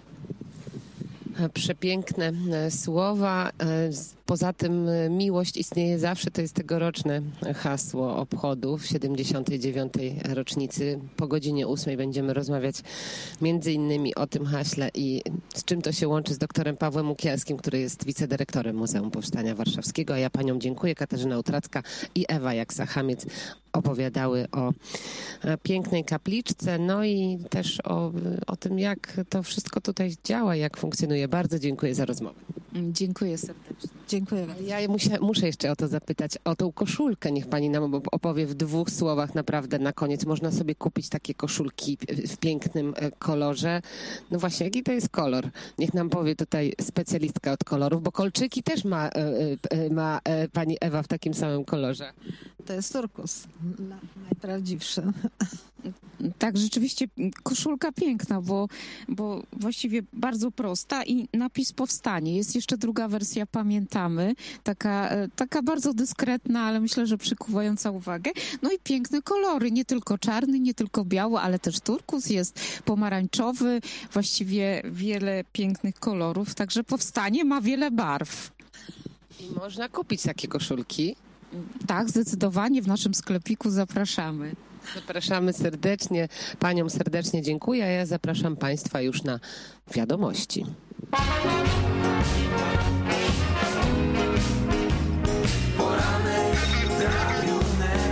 Przepiękne słowa. Poza tym miłość istnieje zawsze, to jest tegoroczne hasło obchodów siedemdziesiątej dziewiątej rocznicy. Po godzinie ósmej będziemy rozmawiać między innymi o tym haśle i z czym to się łączy z doktorem Pawłem Ukielskim, który jest wicedyrektorem Muzeum Powstania Warszawskiego. A ja paniom dziękuję. Katarzyna Utracka i Ewa Jaksa-Chamiec opowiadały o pięknej kapliczce, no i też o, o tym, jak to wszystko tutaj działa, jak funkcjonuje. Bardzo dziękuję za rozmowę. Dziękuję serdecznie. Dziękuję bardzo. Ja muszę, muszę jeszcze o to zapytać, o tą koszulkę. Niech pani nam opowie w dwóch słowach naprawdę na koniec. Można sobie kupić takie koszulki w pięknym kolorze. No właśnie, jaki to jest kolor? Niech nam powie tutaj specjalistka od kolorów, bo kolczyki też ma, ma pani Ewa w takim samym kolorze. To jest turkus, najprawdziwszy. Tak, rzeczywiście koszulka piękna, bo, bo właściwie bardzo prosta i napis powstanie. Jest jeszcze druga wersja, pamiętamy, taka, taka bardzo dyskretna, ale myślę, że przykuwająca uwagę. No i piękne kolory, nie tylko czarny, nie tylko biały, ale też turkus, jest pomarańczowy, właściwie wiele pięknych kolorów, także powstanie ma wiele barw. I można kupić takie koszulki. Tak, zdecydowanie w naszym sklepiku zapraszamy. Zapraszamy serdecznie. Paniom serdecznie dziękuję, a ja zapraszam państwa już na wiadomości. Poranek w Radiu Wnet.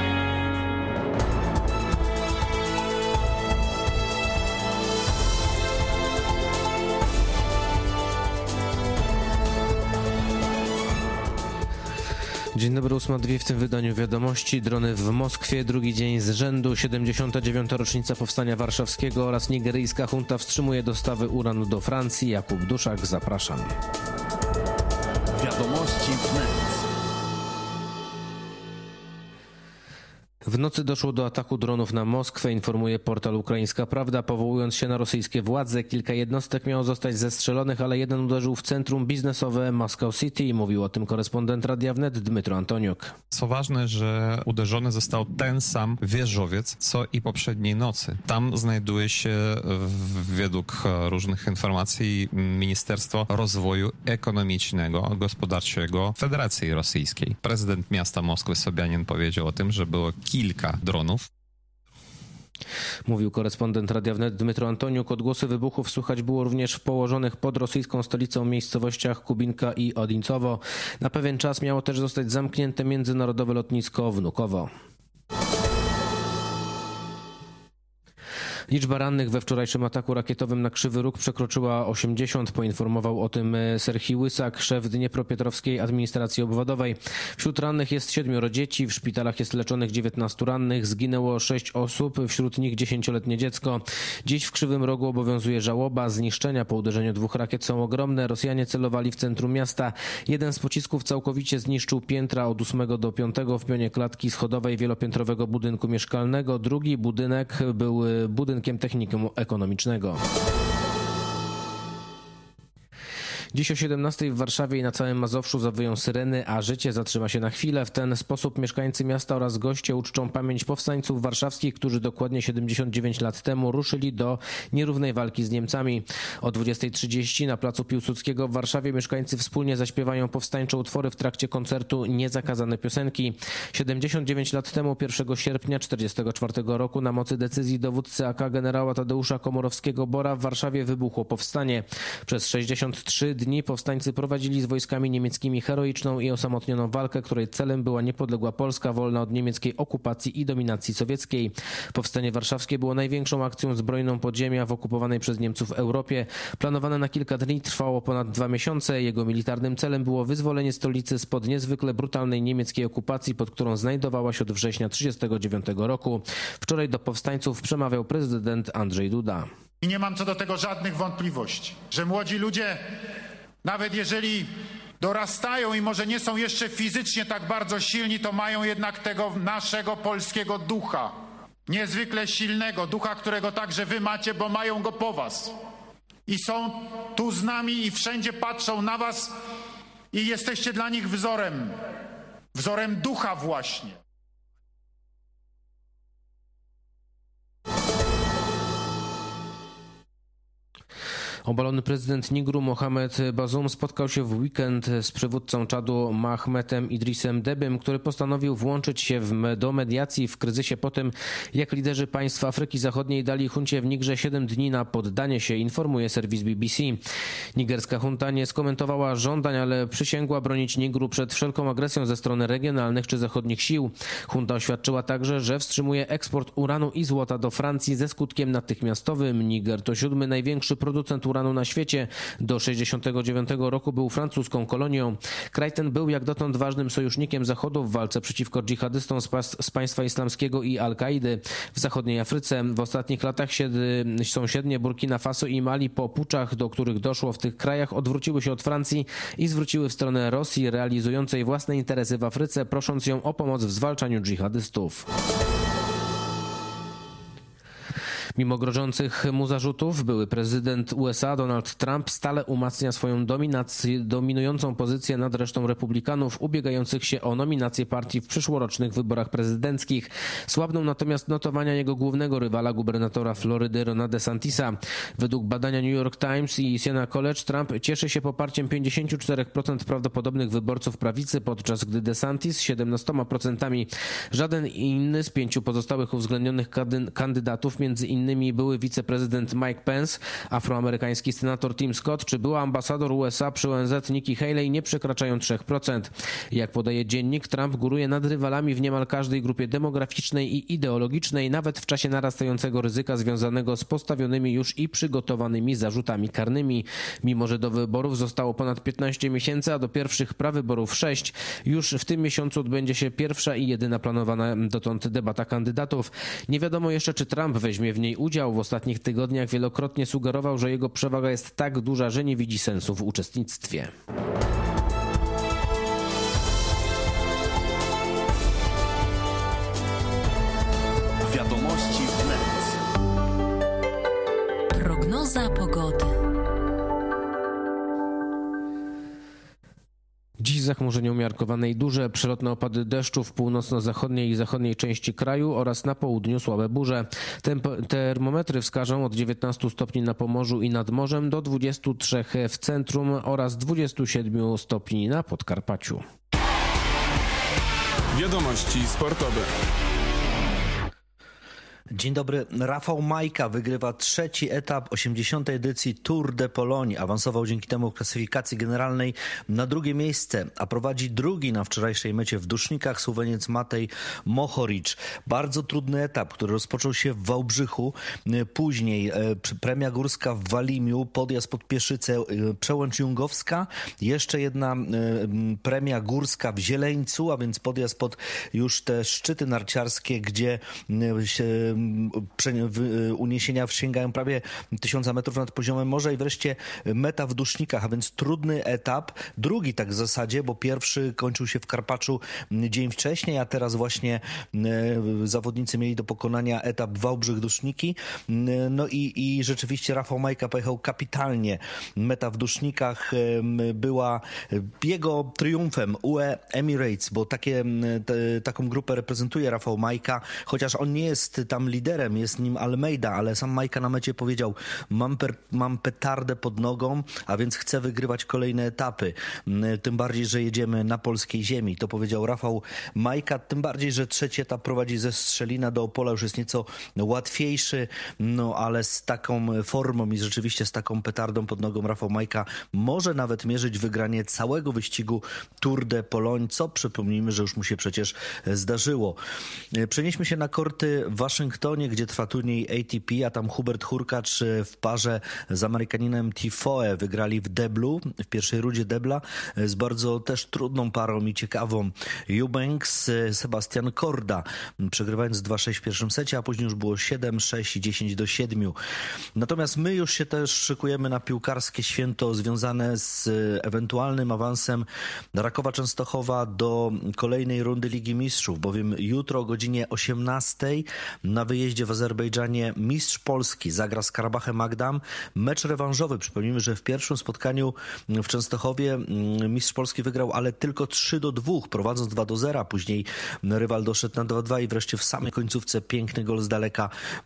Dzień dobry, ósma dwie w tym wydaniu wiadomości. Drony w Moskwie, drugi dzień z rzędu, siedemdziesiąta dziewiąta rocznica Powstania Warszawskiego oraz nigeryjska junta wstrzymuje dostawy uranu do Francji. Jakub Duszak, zapraszam. Wiadomości wnet. W nocy doszło do ataku dronów na Moskwę, informuje portal Ukraińska Prawda. Powołując się na rosyjskie władze, kilka jednostek miało zostać zestrzelonych, ale jeden uderzył w centrum biznesowe Moscow City i mówił o tym korespondent Radia Wnet Dmytro Antoniuk. Co ważne, że uderzony został ten sam wieżowiec, co i poprzedniej nocy. Tam znajduje się, według różnych informacji, Ministerstwo Rozwoju Ekonomicznego, Gospodarczego Federacji Rosyjskiej. Prezydent miasta Moskwy Sobjanin powiedział o tym, że było kilka dronów. Mówił korespondent Radia Wnet Dmytro Antoniuk. Odgłosy wybuchów słychać było również w położonych pod rosyjską stolicą miejscowościach Kubinka i Odincowo. Na pewien czas miało też zostać zamknięte międzynarodowe lotnisko Wnukowo. Liczba rannych we wczorajszym ataku rakietowym na Krzywy Róg przekroczyła osiemdziesiąt. Poinformował o tym Serhii Łysak, szef Dniepropietrowskiej Administracji Obwodowej. Wśród rannych jest siedmioro dzieci, w szpitalach jest leczonych dziewiętnastu rannych, zginęło sześć osób, wśród nich dziesięcioletnie dziecko. Dziś w Krzywym Rogu obowiązuje żałoba. Zniszczenia po uderzeniu dwóch rakiet są ogromne. Rosjanie celowali w centrum miasta. Jeden z pocisków całkowicie zniszczył piętra od ósmego do piątego w pionie klatki schodowej wielopiętrowego budynku mieszkalnego. Drugi budynek był budynkiem technikum ekonomicznego. Dziś o siedemnastej w Warszawie i na całym Mazowszu zawyją syreny, a życie zatrzyma się na chwilę. W ten sposób mieszkańcy miasta oraz goście uczczą pamięć powstańców warszawskich, którzy dokładnie siedemdziesiąt dziewięć lat temu ruszyli do nierównej walki z Niemcami. O dwudziestej trzydzieści na placu Piłsudskiego w Warszawie mieszkańcy wspólnie zaśpiewają powstańcze utwory w trakcie koncertu Niezakazane piosenki. siedemdziesiąt dziewięć lat temu, pierwszego sierpnia tysiąc dziewięćset czterdziestego czwartego roku, na mocy decyzji dowódcy A K generała Tadeusza Komorowskiego-Bora w Warszawie wybuchło powstanie. Przez sześćdziesiąt trzy dni powstańcy prowadzili z wojskami niemieckimi heroiczną i osamotnioną walkę, której celem była niepodległa Polska wolna od niemieckiej okupacji i dominacji sowieckiej. Powstanie warszawskie było największą akcją zbrojną podziemia w okupowanej przez Niemców Europie. Planowane na kilka dni, trwało ponad dwa miesiące. Jego militarnym celem było wyzwolenie stolicy spod niezwykle brutalnej niemieckiej okupacji, pod którą znajdowała się od września tysiąc dziewięćset trzydziestego dziewiątego roku. Wczoraj do powstańców przemawiał prezydent Andrzej Duda. I nie mam co do tego żadnych wątpliwości, że młodzi ludzie, nawet jeżeli dorastają i może nie są jeszcze fizycznie tak bardzo silni, to mają jednak tego naszego polskiego ducha. Niezwykle silnego ducha, którego także wy macie, bo mają go po was. I są tu z nami i wszędzie patrzą na was i jesteście dla nich wzorem. Wzorem ducha właśnie. Obalony prezydent Nigru Mohamed Bazoum spotkał się w weekend z przywódcą Czadu Mahometem Idrisem Debym, który postanowił włączyć się w, do mediacji w kryzysie po tym, jak liderzy państw Afryki Zachodniej dali juncie w Nigrze siedem dni na poddanie się, informuje serwis B B C. Nigerska junta nie skomentowała żądań, ale przysięgła bronić Nigru przed wszelką agresją ze strony regionalnych czy zachodnich sił. Junta oświadczyła także, że wstrzymuje eksport uranu i złota do Francji ze skutkiem natychmiastowym. Niger to siódmy największy producent uranu na świecie. Do sześćdziesiątego dziewiątego roku był francuską kolonią. Kraj ten był jak dotąd ważnym sojusznikiem Zachodu w walce przeciwko dżihadystom z, pas, z państwa islamskiego i Al-Kaidy w zachodniej Afryce. W ostatnich latach siedy, sąsiednie Burkina Faso i Mali po puczach, do których doszło w tych krajach, odwróciły się od Francji i zwróciły w stronę Rosji, realizującej własne interesy w Afryce, prosząc ją o pomoc w zwalczaniu dżihadystów. Mimo grożących mu zarzutów, były prezydent U S A Donald Trump stale umacnia swoją dominację, dominującą pozycję nad resztą republikanów ubiegających się o nominację partii w przyszłorocznych wyborach prezydenckich. Słabną natomiast notowania jego głównego rywala, gubernatora Florydy Rona DeSantisa. Według badania New York Times i Siena College Trump cieszy się poparciem pięćdziesiąt cztery procent prawdopodobnych wyborców prawicy, podczas gdy DeSantis siedemnaście procent. Żaden inny z pięciu pozostałych uwzględnionych kandydatów, między innymi Innymi były wiceprezydent Mike Pence, afroamerykański senator Tim Scott czy była ambasador U S A przy O N Z Nikki Haley nie przekraczają trzy procent. Jak podaje dziennik, Trump góruje nad rywalami w niemal każdej grupie demograficznej i ideologicznej, nawet w czasie narastającego ryzyka związanego z postawionymi już i przygotowanymi zarzutami karnymi. Mimo że do wyborów zostało ponad piętnaście miesięcy, a do pierwszych prawyborów sześć, już w tym miesiącu odbędzie się pierwsza i jedyna planowana dotąd debata kandydatów. Nie wiadomo jeszcze, czy Trump weźmie w niej udział. W ostatnich tygodniach wielokrotnie sugerował, że jego przewaga jest tak duża, że nie widzi sensu w uczestnictwie. Wiadomości wnet. Prognoza pogody. Dziś zachmurzenie umiarkowane i duże, przelotne opady deszczu w północno-zachodniej i zachodniej części kraju oraz na południu słabe burze. Temp- termometry wskażą od dziewiętnastu stopni na Pomorzu i nad morzem do dwudziestu trzech w centrum oraz dwudziestu siedmiu stopni na Podkarpaciu. Wiadomości sportowe. Dzień dobry. Rafał Majka wygrywa trzeci etap osiemdziesiątej edycji Tour de Pologne. Awansował dzięki temu w klasyfikacji generalnej na drugie miejsce, a prowadzi drugi na wczorajszej mecie w Dusznikach Słoweniec Matej Mohoric. Bardzo trudny etap, który rozpoczął się w Wałbrzychu. Później premia górska w Walimiu, podjazd pod Pieszyce, Przełęcz Jungowska. Jeszcze jedna premia górska w Zieleńcu, a więc podjazd pod już te szczyty narciarskie, gdzie się uniesienia sięgają prawie tysiąca metrów nad poziomem morza i wreszcie meta w Dusznikach, a więc trudny etap. Drugi tak w zasadzie, bo pierwszy kończył się w Karpaczu dzień wcześniej, a teraz właśnie zawodnicy mieli do pokonania etap Wałbrzych-Duszniki. No i, i rzeczywiście Rafał Majka pojechał kapitalnie. Meta w Dusznikach była jego triumfem U E E Emirates, bo takie, te, taką grupę reprezentuje Rafał Majka, chociaż on nie jest tam liderem, jest nim Almeida, ale sam Majka na mecie powiedział: mam, per, mam petardę pod nogą, a więc chcę wygrywać kolejne etapy. Tym bardziej, że jedziemy na polskiej ziemi. To powiedział Rafał Majka, tym bardziej, że trzeci etap prowadzi ze Strzelina do Opola, już jest nieco łatwiejszy, no ale z taką formą i rzeczywiście z taką petardą pod nogą Rafał Majka może nawet mierzyć wygranie całego wyścigu Tour de Pologne, co przypomnijmy, że już mu się przecież zdarzyło. Przenieśmy się na korty w Waszyngtonie, gdzie trwa turniej A T P, a tam Hubert Hurkacz w parze z Amerykaninem Tifoe wygrali w deblu, w pierwszej rundzie debla, z bardzo też trudną parą i ciekawą. Eubanks, Sebastian Korda, przegrywając dwa sześć w pierwszym secie, a później już było siedem sześć i dziesięć do siedmiu. Natomiast my już się też szykujemy na piłkarskie święto związane z ewentualnym awansem Rakowa Częstochowa do kolejnej rundy Ligi Mistrzów, bowiem jutro o godzinie osiemnastej na wyjeździe w Azerbejdżanie mistrz Polski zagra z Karabachem Agdam. Mecz rewanżowy. Przypomnijmy, że w pierwszym spotkaniu w Częstochowie mistrz Polski wygrał, ale tylko trzy do dwóch, prowadząc dwa do zera. Później rywal doszedł na dwa dwa i wreszcie w samej końcówce piękny gol z daleka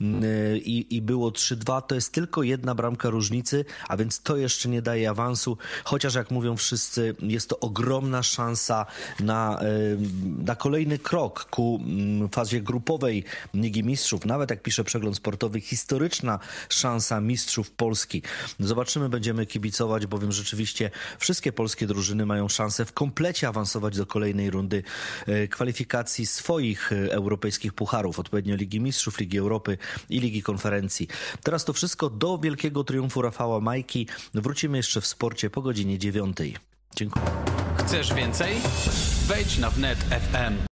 i, i było trzy dwa. To jest tylko jedna bramka różnicy, a więc to jeszcze nie daje awansu, chociaż jak mówią wszyscy, jest to ogromna szansa na, na kolejny krok ku fazie grupowej Ligi Mistrzów. Nawet jak pisze Przegląd Sportowy, historyczna szansa mistrzów Polski. Zobaczymy, będziemy kibicować, bowiem rzeczywiście wszystkie polskie drużyny mają szansę w komplecie awansować do kolejnej rundy kwalifikacji swoich europejskich pucharów, odpowiednio Ligi Mistrzów, Ligi Europy i Ligi Konferencji. Teraz to wszystko do wielkiego triumfu Rafała Majki. Wrócimy jeszcze w sporcie po godzinie dziewiątej. Dziękuję. Chcesz więcej? Wejdź na wnet kropka F M.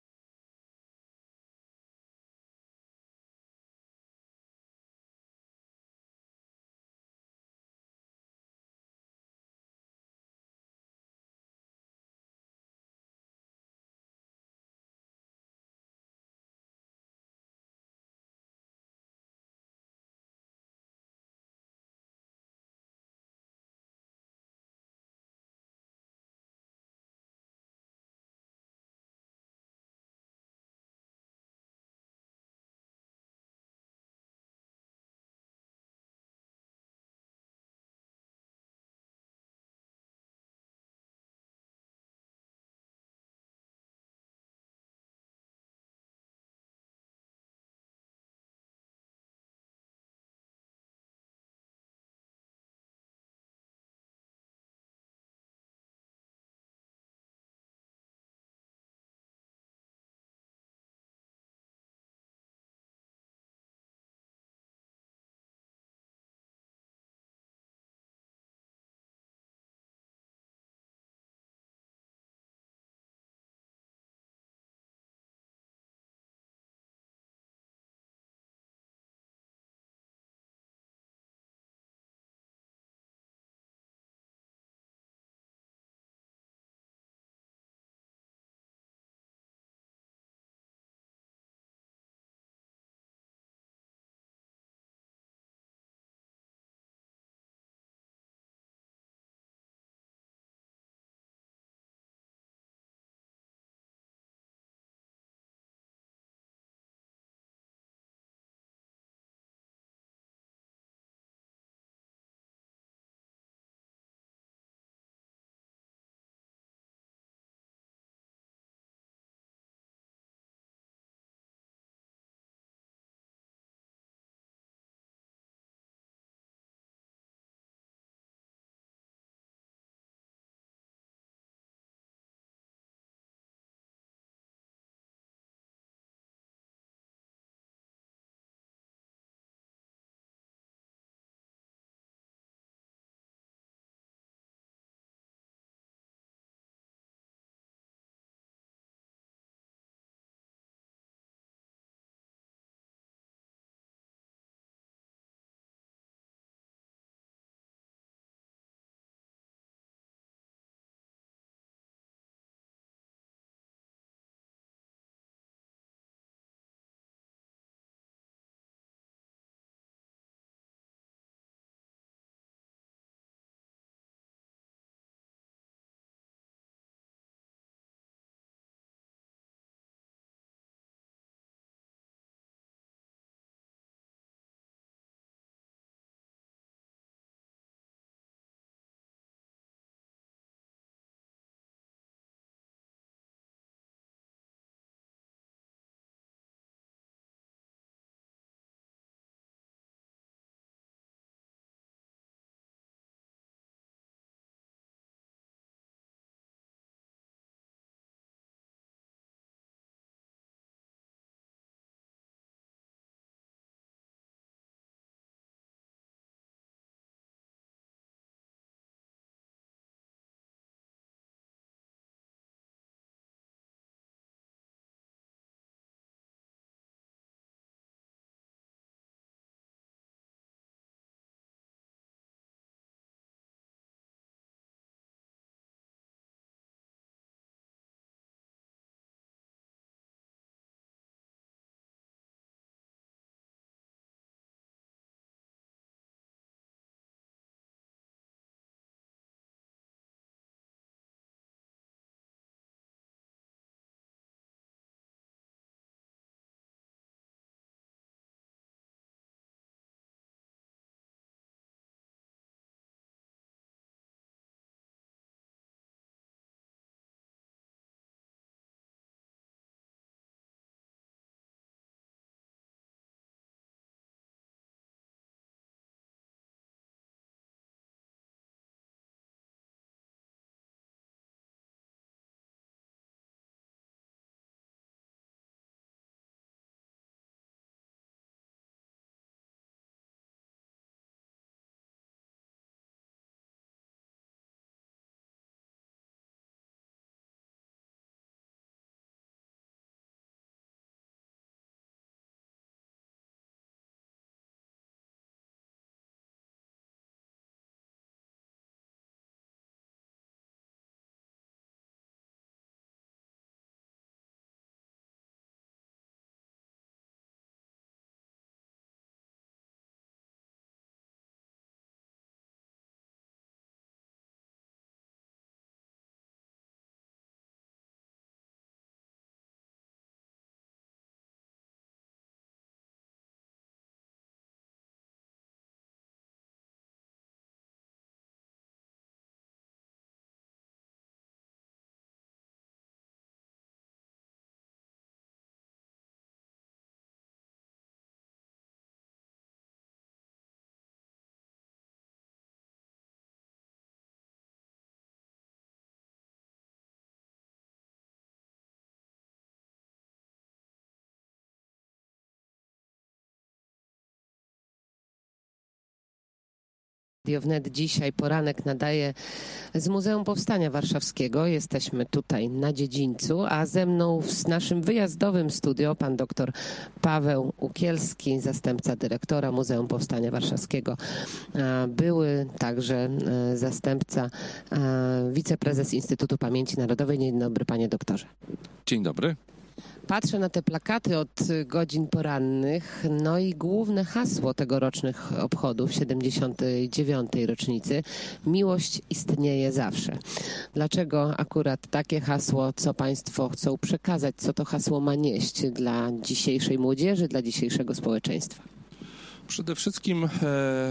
Radio Wnet dzisiaj poranek nadaje z Muzeum Powstania Warszawskiego. Jesteśmy tutaj na dziedzińcu, a ze mną w naszym wyjazdowym studio pan doktor Paweł Ukielski, zastępca dyrektora Muzeum Powstania Warszawskiego. Były także zastępca wiceprezes Instytutu Pamięci Narodowej. Dzień dobry, panie doktorze. Dzień dobry. Patrzę na te plakaty od godzin porannych, no i główne hasło tegorocznych obchodów siedemdziesiątej dziewiątej rocznicy: miłość istnieje zawsze. Dlaczego akurat takie hasło? Co państwo chcą przekazać? Co to hasło ma nieść dla dzisiejszej młodzieży, dla dzisiejszego społeczeństwa? Przede wszystkim e,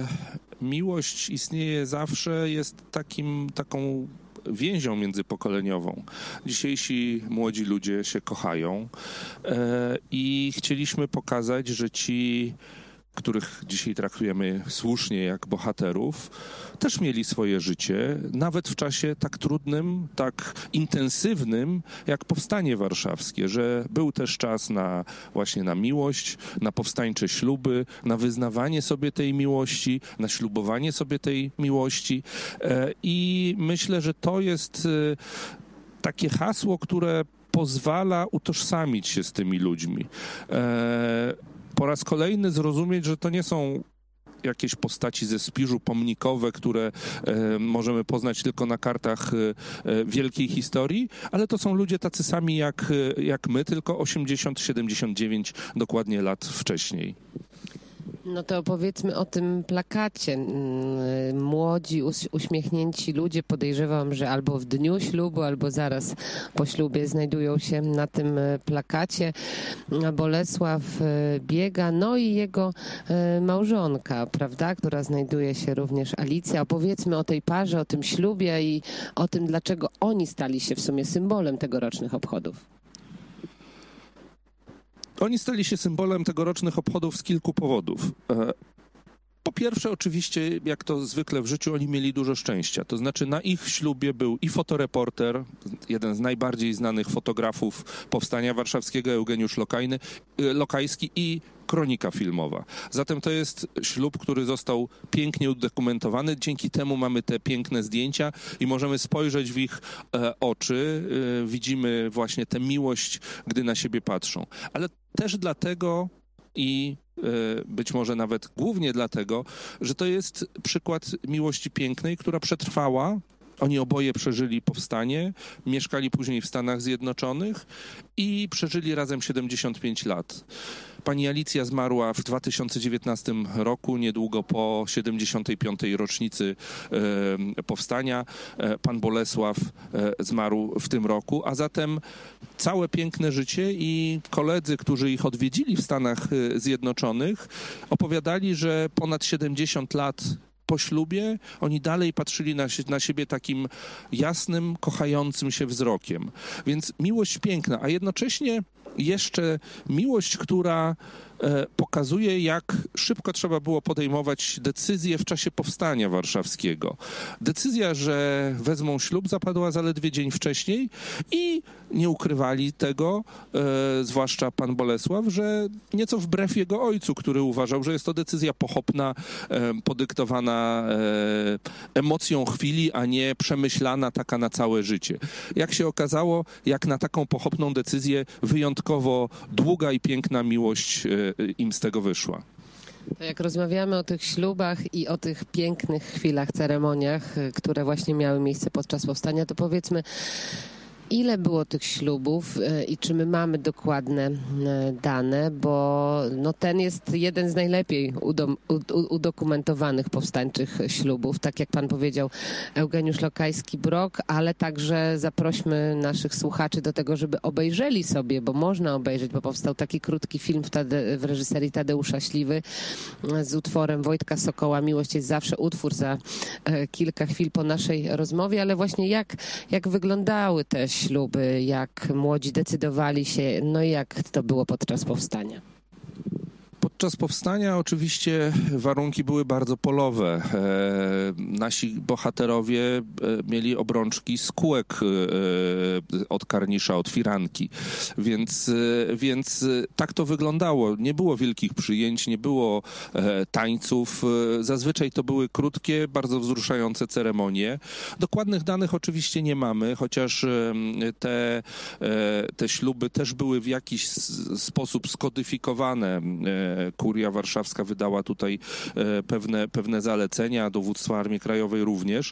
miłość istnieje zawsze jest takim, taką więzią międzypokoleniową. Dzisiejsi młodzi ludzie się kochają e, i chcieliśmy pokazać, że ci, których dzisiaj traktujemy słusznie jak bohaterów, też mieli swoje życie, nawet w czasie tak trudnym, tak intensywnym jak Powstanie Warszawskie, że był też czas na właśnie na miłość, na powstańcze śluby, na wyznawanie sobie tej miłości, na ślubowanie sobie tej miłości. I myślę, że to jest takie hasło, które pozwala utożsamić się z tymi ludźmi. Po raz kolejny zrozumieć, że to nie są jakieś postaci ze Spiżu pomnikowe, które e, możemy poznać tylko na kartach e, wielkiej historii, ale to są ludzie tacy sami jak, jak my, tylko osiemdziesiąt siedemdziesiąt dziewięć dokładnie lat wcześniej. No to opowiedzmy o tym plakacie. Młodzi, uśmiechnięci ludzie, podejrzewam, że albo w dniu ślubu, albo zaraz po ślubie znajdują się na tym plakacie. Bolesław Biega, no i jego małżonka, prawda, która znajduje się również Alicja. Opowiedzmy o tej parze, o tym ślubie i o tym, dlaczego oni stali się w sumie symbolem tegorocznych obchodów. Oni stali się symbolem tegorocznych obchodów z kilku powodów. Po pierwsze, oczywiście, jak to zwykle w życiu, oni mieli dużo szczęścia. To znaczy na ich ślubie był i fotoreporter, jeden z najbardziej znanych fotografów Powstania Warszawskiego, Eugeniusz Lokajny, Lokajski, i kronika filmowa. Zatem to jest ślub, który został pięknie udokumentowany. Dzięki temu mamy te piękne zdjęcia i możemy spojrzeć w ich e, oczy. E, widzimy właśnie tę miłość, gdy na siebie patrzą. Ale też dlatego i być może nawet głównie dlatego, że to jest przykład miłości pięknej, która przetrwała. Oni oboje przeżyli powstanie, mieszkali później w Stanach Zjednoczonych i przeżyli razem siedemdziesiąt pięć lat. Pani Alicja zmarła w dwa tysiące dziewiętnastym roku, niedługo po siedemdziesiątej piątej rocznicy e, powstania. E, pan Bolesław e, zmarł w tym roku, a zatem całe piękne życie i koledzy, którzy ich odwiedzili w Stanach Zjednoczonych, opowiadali, że ponad siedemdziesiąt lat po ślubie oni dalej patrzyli na, na siebie takim jasnym, kochającym się wzrokiem. Więc miłość piękna, a jednocześnie jeszcze miłość, która e, pokazuje, jak szybko trzeba było podejmować decyzje w czasie Powstania Warszawskiego. Decyzja, że wezmą ślub, zapadła zaledwie dzień wcześniej i nie ukrywali tego, e, zwłaszcza pan Bolesław, że nieco wbrew jego ojcu, który uważał, że jest to decyzja pochopna, e, podyktowana e, emocją chwili, a nie przemyślana taka na całe życie. Jak się okazało, jak na taką pochopną decyzję wyjątkowo długa i piękna miłość e, im z tego wyszła. To jak rozmawiamy o tych ślubach i o tych pięknych chwilach, ceremoniach, które właśnie miały miejsce podczas powstania, to powiedzmy, ile było tych ślubów i czy my mamy dokładne dane, bo no ten jest jeden z najlepiej udom, udokumentowanych powstańczych ślubów, tak jak pan powiedział, Eugeniusz Lokajski-Brok, ale także zaprośmy naszych słuchaczy do tego, żeby obejrzeli sobie, bo można obejrzeć, bo powstał taki krótki film w, Tade, w reżyserii Tadeusza Śliwy z utworem Wojtka Sokoła. Miłość jest zawsze, utwór za kilka chwil po naszej rozmowie, ale właśnie jak, jak wyglądały te śluby, jak młodzi decydowali się, no i jak to było podczas powstania? Podczas powstania oczywiście warunki były bardzo polowe. Nasi bohaterowie mieli obrączki z kółek od karnisza, od firanki, więc, więc tak to wyglądało. Nie było wielkich przyjęć, nie było tańców. Zazwyczaj to były krótkie, bardzo wzruszające ceremonie. Dokładnych danych oczywiście nie mamy, chociaż te, te śluby też były w jakiś sposób skodyfikowane. Kuria Warszawska wydała tutaj pewne, pewne zalecenia, dowództwo Armii Krajowej również.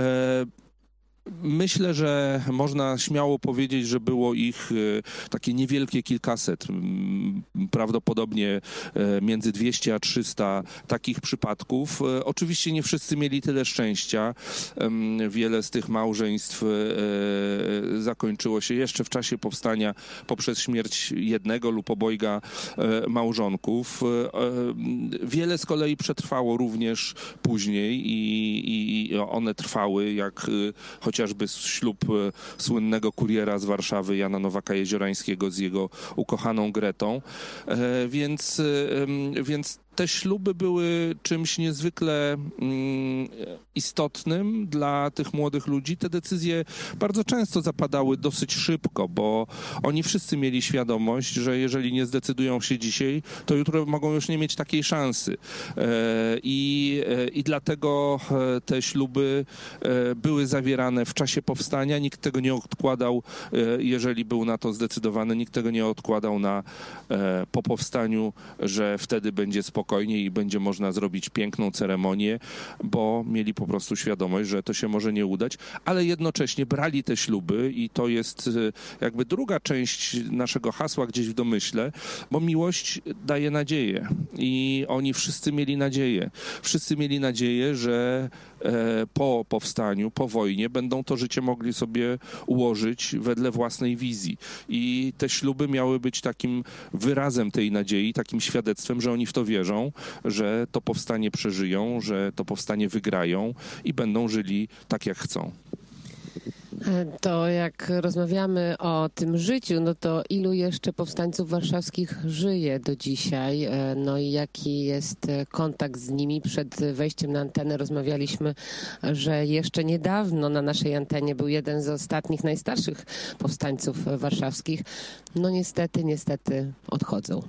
Myślę, że można śmiało powiedzieć, że było ich takie niewielkie kilkaset, prawdopodobnie między dwieście a trzysta takich przypadków. Oczywiście nie wszyscy mieli tyle szczęścia. Wiele z tych małżeństw zakończyło się jeszcze w czasie powstania poprzez śmierć jednego lub obojga małżonków. Wiele z kolei przetrwało również później i, i one trwały, jak choć chociażby ślub słynnego kuriera z Warszawy, Jana Nowaka-Jeziorańskiego z jego ukochaną Gretą. Więc, więc te śluby były czymś niezwykle mm, istotnym dla tych młodych ludzi. Te decyzje bardzo często zapadały dosyć szybko, bo oni wszyscy mieli świadomość, że jeżeli nie zdecydują się dzisiaj, to jutro mogą już nie mieć takiej szansy. E, i, e, I dlatego te śluby e, były zawierane w czasie powstania. Nikt tego nie odkładał, e, jeżeli był na to zdecydowany, nikt tego nie odkładał na e, po powstaniu, że wtedy będzie spokojnie i będzie można zrobić piękną ceremonię, bo mieli po prostu świadomość, że to się może nie udać, ale jednocześnie brali te śluby i to jest jakby druga część naszego hasła gdzieś w domyśle, bo miłość daje nadzieję i oni wszyscy mieli nadzieję. Wszyscy mieli nadzieję, że po powstaniu, po wojnie będą to życie mogli sobie ułożyć wedle własnej wizji. I te śluby miały być takim wyrazem tej nadziei, takim świadectwem, że oni w to wierzą, że to powstanie przeżyją, że to powstanie wygrają i będą żyli tak, jak chcą. To jak rozmawiamy o tym życiu, no to ilu jeszcze powstańców warszawskich żyje do dzisiaj? No i jaki jest kontakt z nimi? Przed wejściem na antenę rozmawialiśmy, że jeszcze niedawno na naszej antenie był jeden z ostatnich, najstarszych powstańców warszawskich. No niestety, niestety odchodzą.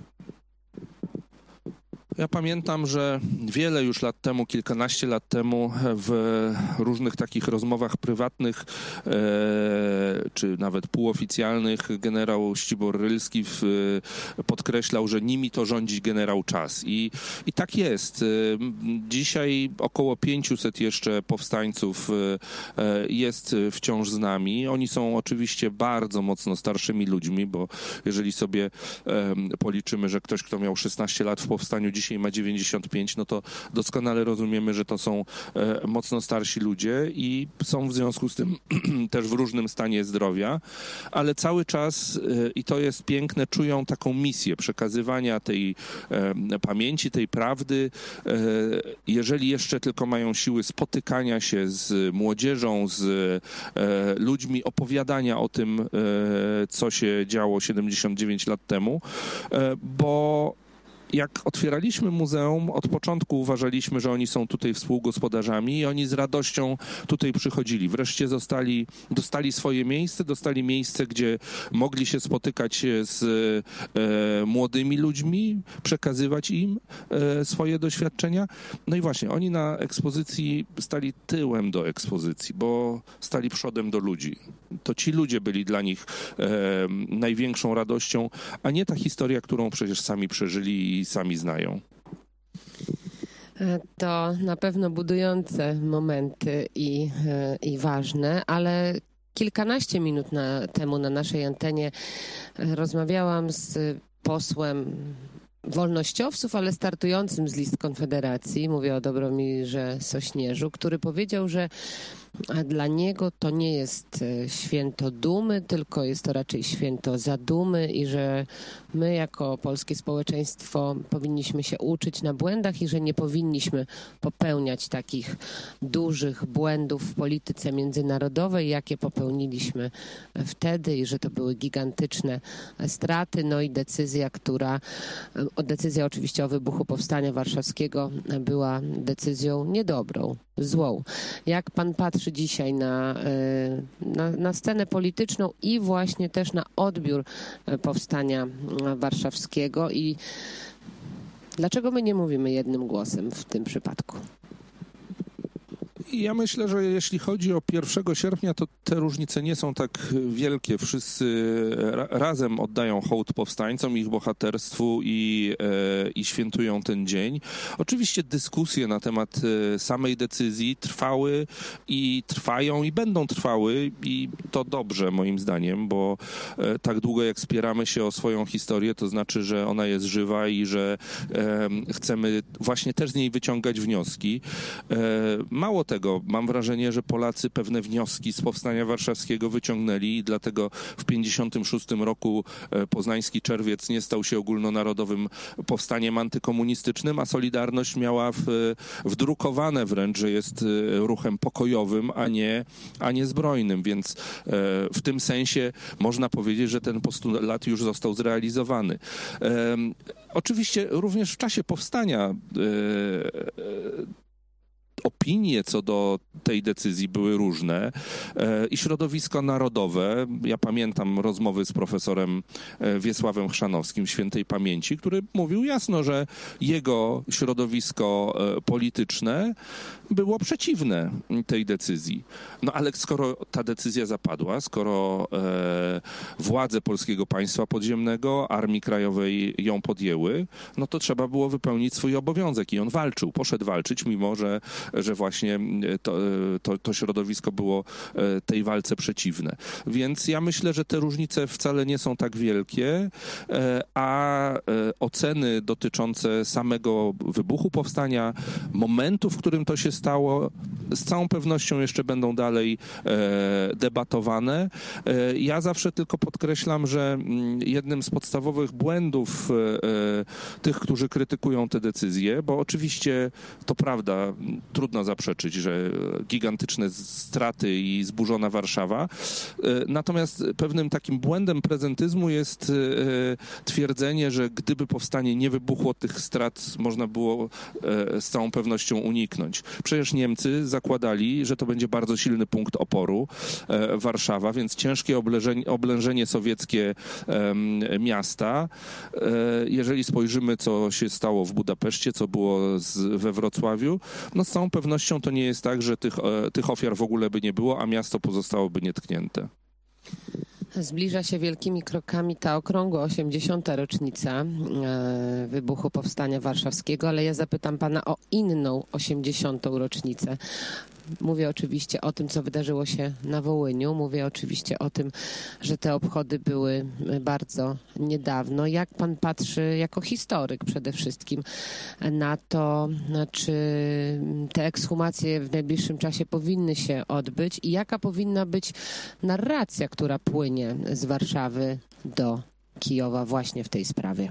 Ja pamiętam, że wiele już lat temu, kilkanaście lat temu w różnych takich rozmowach prywatnych e, czy nawet półoficjalnych generał Ścibor Rylski w, podkreślał, że nimi to rządzi generał Czas. I, i tak jest. Dzisiaj około pięciuset jeszcze powstańców e, jest wciąż z nami. Oni są oczywiście bardzo mocno starszymi ludźmi, bo jeżeli sobie e, policzymy, że ktoś, kto miał szesnaście lat w powstaniu, dzisiaj ma dziewięćdziesiąt pięć, no to doskonale rozumiemy, że to są e, mocno starsi ludzie i są w związku z tym też w różnym stanie zdrowia, ale cały czas, e, i to jest piękne, czują taką misję przekazywania tej e, pamięci, tej prawdy. E, jeżeli jeszcze tylko mają siły spotykania się z młodzieżą, z e, ludźmi, opowiadania o tym, e, co się działo siedemdziesiąt dziewięć lat temu, e, bo jak otwieraliśmy muzeum, od początku uważaliśmy, że oni są tutaj współgospodarzami i oni z radością tutaj przychodzili. Wreszcie zostali, dostali swoje miejsce, dostali miejsce, gdzie mogli się spotykać z e, młodymi ludźmi, przekazywać im e, swoje doświadczenia. No i właśnie, oni na ekspozycji stali tyłem do ekspozycji, bo stali przodem do ludzi. To ci ludzie byli dla nich e, największą radością, a nie ta historia, którą przecież sami przeżyli i sami znają. To na pewno budujące momenty i, i ważne, ale kilkanaście minut na, temu na naszej antenie rozmawiałam z posłem wolnościowców, ale startującym z list Konfederacji, mówię o Dobromirze Sośnierzu, który powiedział, że a dla niego to nie jest święto dumy, tylko jest to raczej święto zadumy i że my jako polskie społeczeństwo powinniśmy się uczyć na błędach i że nie powinniśmy popełniać takich dużych błędów w polityce międzynarodowej, jakie popełniliśmy wtedy i że to były gigantyczne straty, no i decyzja, która, decyzja oczywiście o wybuchu Powstania Warszawskiego była decyzją niedobrą, złą. Jak pan patrzy dzisiaj na, na, na scenę polityczną i właśnie też na odbiór Powstania Warszawskiego i dlaczego my nie mówimy jednym głosem w tym przypadku? Ja myślę, że jeśli chodzi o pierwszego sierpnia, to te różnice nie są tak wielkie. Wszyscy ra- razem oddają hołd powstańcom, ich bohaterstwu i, e, i świętują ten dzień. Oczywiście dyskusje na temat e, samej decyzji trwały i trwają i będą trwały i to dobrze moim zdaniem, bo e, tak długo jak spieramy się o swoją historię, to znaczy, że ona jest żywa i że e, chcemy właśnie też z niej wyciągać wnioski. E, mało tego, mam wrażenie, że Polacy pewne wnioski z Powstania Warszawskiego wyciągnęli i dlatego w pięćdziesiątym szóstym roku Poznański Czerwiec nie stał się ogólnonarodowym powstaniem antykomunistycznym, a Solidarność miała w, wdrukowane wręcz, że jest ruchem pokojowym, a nie, a nie zbrojnym, więc w tym sensie można powiedzieć, że ten postulat już został zrealizowany. Oczywiście również w czasie powstania opinie co do tej decyzji były różne i środowisko narodowe, ja pamiętam rozmowy z profesorem Wiesławem Chrzanowskim świętej pamięci, który mówił jasno, że jego środowisko polityczne było przeciwne tej decyzji. No ale skoro ta decyzja zapadła, skoro e, władze Polskiego Państwa Podziemnego, Armii Krajowej ją podjęły, no to trzeba było wypełnić swój obowiązek i on walczył, poszedł walczyć, mimo że, że właśnie to, to, to środowisko było tej walce przeciwne. Więc ja myślę, że te różnice wcale nie są tak wielkie, a oceny dotyczące samego wybuchu powstania, momentu, w którym to się stało, z całą pewnością jeszcze będą dalej debatowane. Ja zawsze tylko podkreślam, że jednym z podstawowych błędów tych, którzy krytykują te decyzje, bo oczywiście to prawda, trudno zaprzeczyć, że gigantyczne straty i zburzona Warszawa. Natomiast pewnym takim błędem prezentyzmu jest twierdzenie, że gdyby powstanie nie wybuchło, tych strat można było z całą pewnością uniknąć. Przecież Niemcy zakładali, że to będzie bardzo silny punkt oporu Warszawa, więc ciężkie oblężenie, oblężenie sowieckie miasta. Jeżeli spojrzymy, co się stało w Budapeszcie, co było z, we Wrocławiu, no z całą pewnością to nie jest tak, że tych, tych ofiar w ogóle by nie było, a miasto pozostałoby nietknięte. Zbliża się wielkimi krokami ta okrągła osiemdziesiąta rocznica wybuchu Powstania Warszawskiego, ale ja zapytam pana o inną osiemdziesiątą rocznicę. Mówię oczywiście o tym, co wydarzyło się na Wołyniu. Mówię oczywiście o tym, że te obchody były bardzo niedawno. Jak pan patrzy, jako historyk przede wszystkim, na to, czy te ekshumacje w najbliższym czasie powinny się odbyć i jaka powinna być narracja, która płynie z Warszawy do Kijowa właśnie w tej sprawie?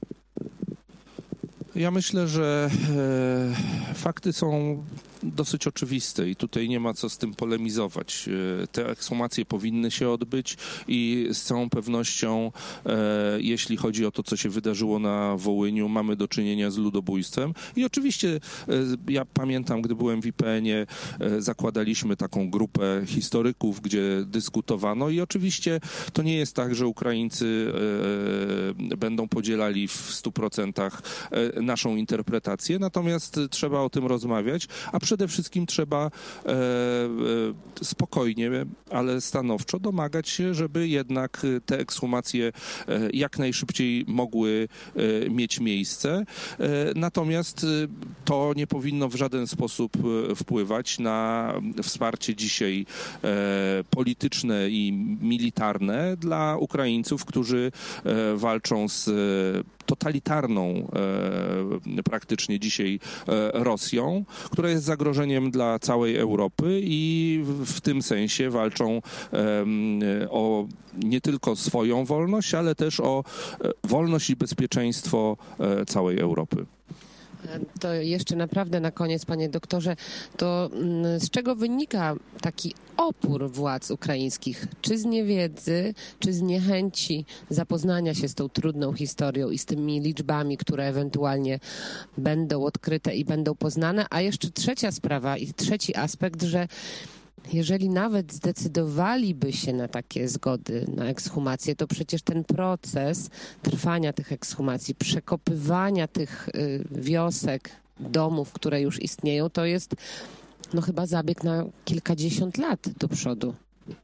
Ja myślę, że e, fakty są dosyć oczywiste i tutaj nie ma co z tym polemizować. Te ekshumacje powinny się odbyć i z całą pewnością, e, jeśli chodzi o to, co się wydarzyło na Wołyniu, mamy do czynienia z ludobójstwem. I oczywiście e, ja pamiętam, gdy byłem w I P N-ie, e, zakładaliśmy taką grupę historyków, gdzie dyskutowano i oczywiście to nie jest tak, że Ukraińcy e, będą podzielali w stu procentach e, naszą interpretację, natomiast trzeba o tym rozmawiać, a przede wszystkim trzeba e, e, spokojnie, ale stanowczo domagać się, żeby jednak te ekshumacje e, jak najszybciej mogły e, mieć miejsce. E, natomiast to nie powinno w żaden sposób wpływać na wsparcie dzisiaj e, polityczne i militarne dla Ukraińców, którzy e, walczą z totalitarną e, praktycznie dzisiaj e, Rosją, która jest zagrożona zagrożeniem dla całej Europy i w, w tym sensie walczą um, o nie tylko swoją wolność, ale też o wolność i bezpieczeństwo całej Europy. To jeszcze naprawdę na koniec, panie doktorze, to z czego wynika taki opór władz ukraińskich? Czy z niewiedzy, czy z niechęci zapoznania się z tą trudną historią i z tymi liczbami, które ewentualnie będą odkryte i będą poznane? A jeszcze trzecia sprawa i trzeci aspekt, że jeżeli nawet zdecydowaliby się na takie zgody, na ekshumację, to przecież ten proces trwania tych ekshumacji, przekopywania tych y, wiosek, domów, które już istnieją, to jest no chyba zabieg na kilkadziesiąt lat do przodu.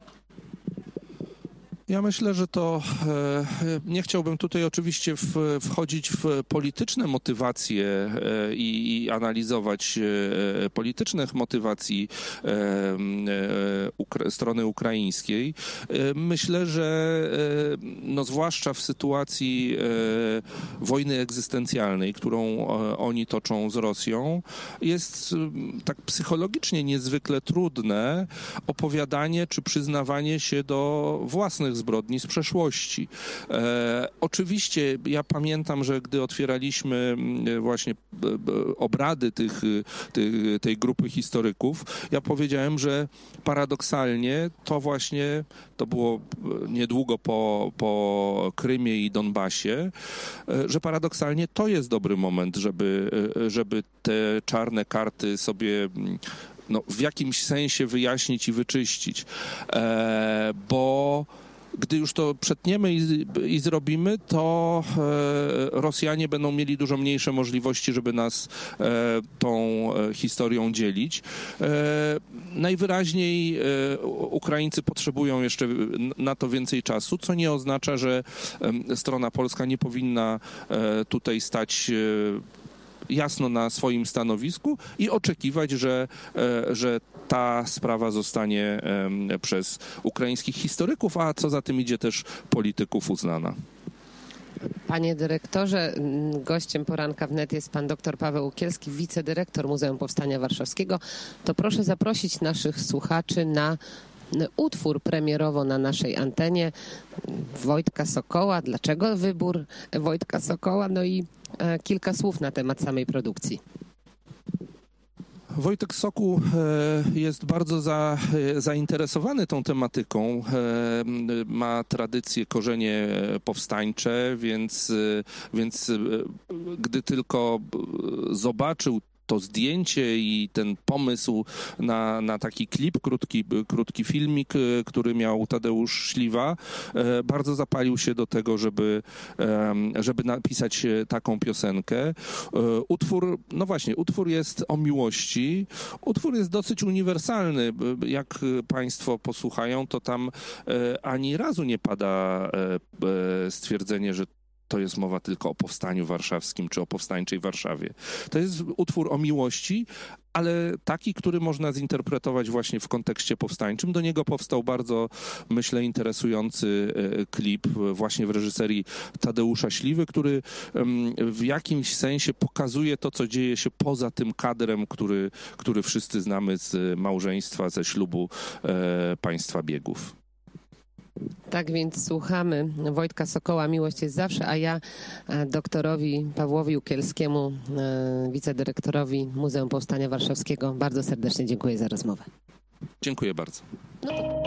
Ja myślę, że to e, nie chciałbym tutaj oczywiście w, wchodzić w polityczne motywacje e, i, i analizować e, politycznych motywacji e, e, ukra- strony ukraińskiej. E, myślę, że e, no zwłaszcza w sytuacji e, wojny egzystencjalnej, którą e, oni toczą z Rosją, jest e, tak psychologicznie niezwykle trudne opowiadanie czy przyznawanie się do własnych zbrodni z przeszłości. E, oczywiście ja pamiętam, że gdy otwieraliśmy właśnie obrady tych, tych, tej grupy historyków, ja powiedziałem, że paradoksalnie to właśnie, to było niedługo po, po Krymie i Donbasie, że paradoksalnie to jest dobry moment, żeby, żeby te czarne karty sobie no, w jakimś sensie wyjaśnić i wyczyścić. E, bo gdy już to przetniemy i, i zrobimy, to e, Rosjanie będą mieli dużo mniejsze możliwości, żeby nas e, tą e, historią dzielić. E, najwyraźniej e, Ukraińcy potrzebują jeszcze na to więcej czasu, co nie oznacza, że e, strona polska nie powinna e, tutaj stać e, jasno na swoim stanowisku i oczekiwać, że, że ta sprawa zostanie przez ukraińskich historyków, a co za tym idzie też polityków uznana. Panie dyrektorze, gościem poranka wnet jest pan dr Paweł Ukielski, wicedyrektor Muzeum Powstania Warszawskiego. To proszę zaprosić naszych słuchaczy na utwór premierowo na naszej antenie Wojtka Sokoła. Dlaczego wybór Wojtka Sokoła? No i e, kilka słów na temat samej produkcji. Wojtek Sokół jest bardzo za, zainteresowany tą tematyką. Ma tradycje, korzenie powstańcze, więc, więc gdy tylko zobaczył to zdjęcie i ten pomysł na, na taki klip, krótki, krótki filmik, który miał Tadeusz Śliwa, bardzo zapalił się do tego, żeby, żeby napisać taką piosenkę. Utwór, no właśnie, utwór jest o miłości. Utwór jest dosyć uniwersalny. Jak państwo posłuchają, to tam ani razu nie pada stwierdzenie, że to jest mowa tylko o powstaniu warszawskim czy o powstańczej Warszawie. To jest utwór o miłości, ale taki, który można zinterpretować właśnie w kontekście powstańczym. Do niego powstał bardzo, myślę, interesujący klip właśnie w reżyserii Tadeusza Śliwy, który w jakimś sensie pokazuje to, co dzieje się poza tym kadrem, który, który wszyscy znamy z małżeństwa, ze ślubu państwa Biegów. Tak więc słuchamy Wojtka Sokoła, Miłość jest zawsze, a ja doktorowi Pawłowi Ukielskiemu, wicedyrektorowi Muzeum Powstania Warszawskiego bardzo serdecznie dziękuję za rozmowę. Dziękuję bardzo. No to...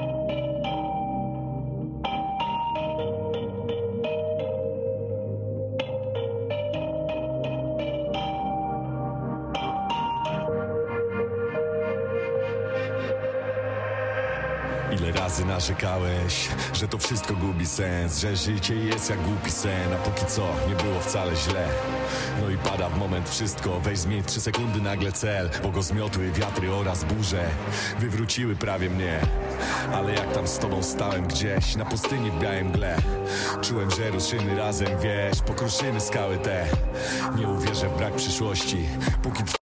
Ile razy narzekałeś, że to wszystko gubi sens, że życie jest jak głupi sen, a póki co nie było wcale źle. No i pada w moment wszystko, weź zmień w trzy sekundy nagle cel, bo go zmiotły wiatry oraz burze wywróciły prawie mnie. Ale jak tam z tobą stałem gdzieś na pustyni w białej mgle, czułem, że ruszymy razem, wiesz, pokruszymy skały te. Nie uwierzę w brak przyszłości, póki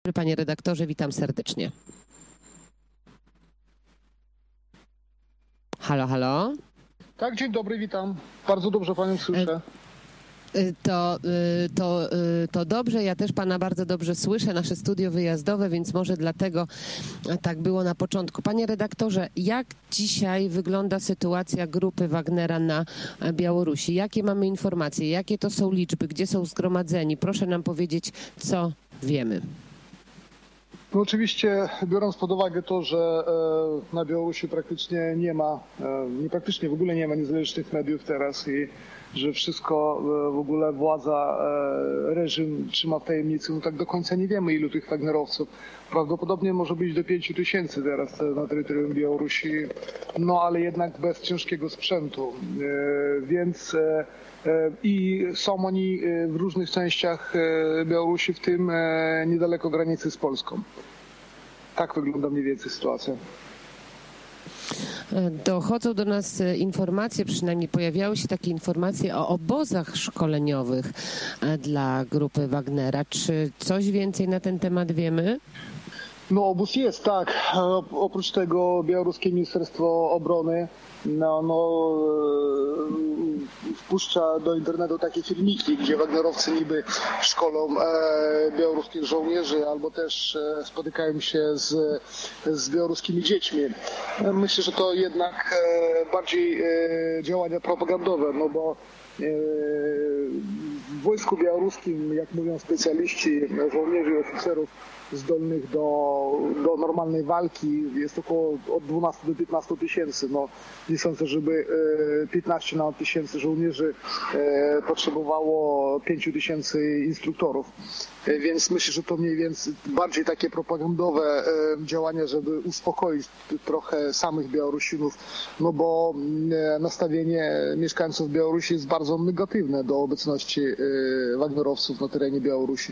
Panie redaktorze, witam serdecznie. Halo, halo. Tak, dzień dobry, witam. Bardzo dobrze panią słyszę. To, to, to dobrze, ja też pana bardzo dobrze słyszę, nasze studio wyjazdowe, więc może dlatego tak było na początku. Panie redaktorze, jak dzisiaj wygląda sytuacja grupy Wagnera na Białorusi? Jakie mamy informacje? Jakie to są liczby? Gdzie są zgromadzeni? Proszę nam powiedzieć, co wiemy. No oczywiście, biorąc pod uwagę to, że na Białorusi praktycznie nie ma, nie praktycznie w ogóle nie ma niezależnych mediów teraz i że wszystko w ogóle władza, reżim trzyma w tajemnicy, no tak do końca nie wiemy, ilu tych Wagnerowców. Prawdopodobnie może być do pięciu tysięcy teraz na terytorium Białorusi, no ale jednak bez ciężkiego sprzętu, więc i są oni w różnych częściach Białorusi, w tym niedaleko granicy z Polską. Tak wygląda mniej więcej sytuacja. Dochodzą do nas informacje, przynajmniej pojawiały się takie informacje o obozach szkoleniowych dla grupy Wagnera. Czy coś więcej na ten temat wiemy? No obóz jest, tak. Oprócz tego białoruskie Ministerstwo Obrony no, no, wpuszcza do internetu takie filmiki, gdzie wagnerowcy niby szkolą e, białoruskich żołnierzy albo też e, spotykają się z, z białoruskimi dziećmi. Myślę, że to jednak e, bardziej e, działania propagandowe, no bo e, w wojsku białoruskim, jak mówią specjaliści, żołnierzy i oficerów zdolnych do, do normalnej walki jest około od dwunastu do piętnastu tysięcy. No, nie sądzę, żeby piętnaście nawet tysięcy żołnierzy potrzebowało pięciu tysięcy instruktorów. Więc myślę, że to mniej więcej bardziej takie propagandowe działania, żeby uspokoić trochę samych Białorusinów, no bo nastawienie mieszkańców Białorusi jest bardzo negatywne do obecności Wagnerowców na terenie Białorusi.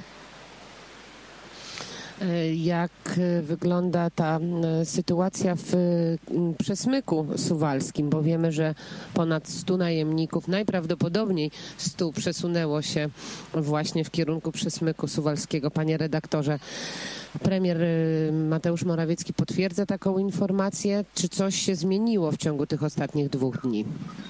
Jak wygląda ta sytuacja w Przesmyku Suwalskim, bo wiemy, że ponad stu najemników, najprawdopodobniej stu przesunęło się właśnie w kierunku Przesmyku Suwalskiego. Panie redaktorze, premier Mateusz Morawiecki potwierdza taką informację. Czy coś się zmieniło w ciągu tych ostatnich dwóch dni?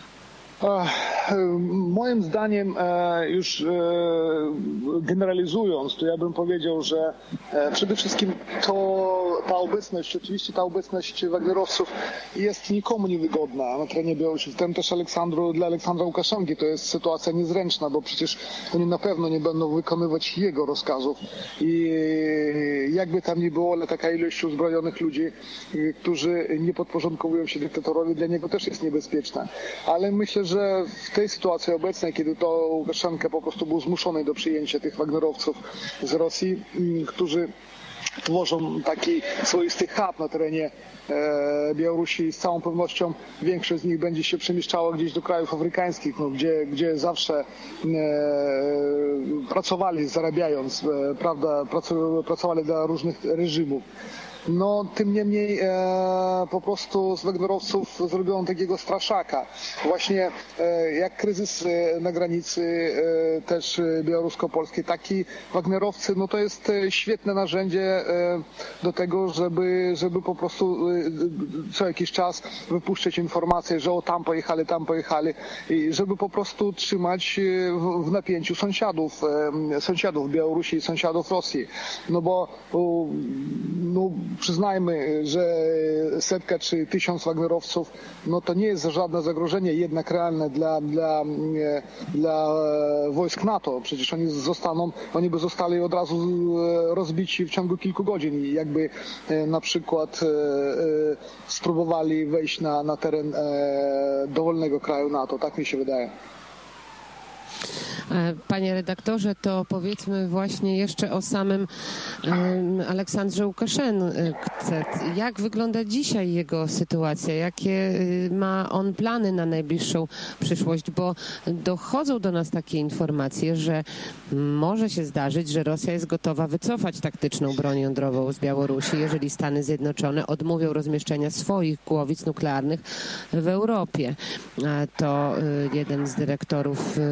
Moim zdaniem, już generalizując, to ja bym powiedział, że przede wszystkim to ta obecność, oczywiście ta obecność wagnerowców jest nikomu niewygodna na terenie Białorusi. W tym też Aleksandru, dla Aleksandra Łukaszenki to jest sytuacja niezręczna, bo przecież oni na pewno nie będą wykonywać jego rozkazów. I jakby tam nie było, ale taka ilość uzbrojonych ludzi, którzy nie podporządkowują się dyktatorowi, dla niego też jest niebezpieczna. Ale myślę, że że w tej sytuacji obecnej, kiedy to Łukaszenka po prostu był zmuszony do przyjęcia tych Wagnerowców z Rosji, którzy tworzą taki swoisty hub na terenie e, Białorusi, z całą pewnością większość z nich będzie się przemieszczała gdzieś do krajów afrykańskich, no, gdzie, gdzie zawsze e, pracowali zarabiając, e, prawda, pracowali dla różnych reżimów. No, tym niemniej e, po prostu z Wagnerowców zrobiono takiego straszaka. Właśnie e, jak kryzys e, na granicy e, też białorusko-polskiej, taki Wagnerowcy, no to jest świetne narzędzie e, do tego, żeby, żeby po prostu e, co jakiś czas wypuszczać informacje, że o tam pojechali, tam pojechali i żeby po prostu trzymać w, w napięciu sąsiadów, e, sąsiadów Białorusi i sąsiadów Rosji. No bo o, no, przyznajmy, że setka czy tysiąc Wagnerowców, no to nie jest żadne zagrożenie jednak realne dla, dla, dla wojsk NATO. Przecież oni zostaną, oni by zostali od razu rozbici w ciągu kilku godzin i jakby na przykład spróbowali wejść na, na teren dowolnego kraju NATO. Tak mi się wydaje. Panie redaktorze, to powiedzmy właśnie jeszcze o samym Aleksandrze Łukaszence. Jak wygląda dzisiaj jego sytuacja? Jakie ma on plany na najbliższą przyszłość? Bo dochodzą do nas takie informacje, że może się zdarzyć, że Rosja jest gotowa wycofać taktyczną broń jądrową z Białorusi, jeżeli Stany Zjednoczone odmówią rozmieszczenia swoich głowic nuklearnych w Europie. To jeden z dyrektorów rosyjskich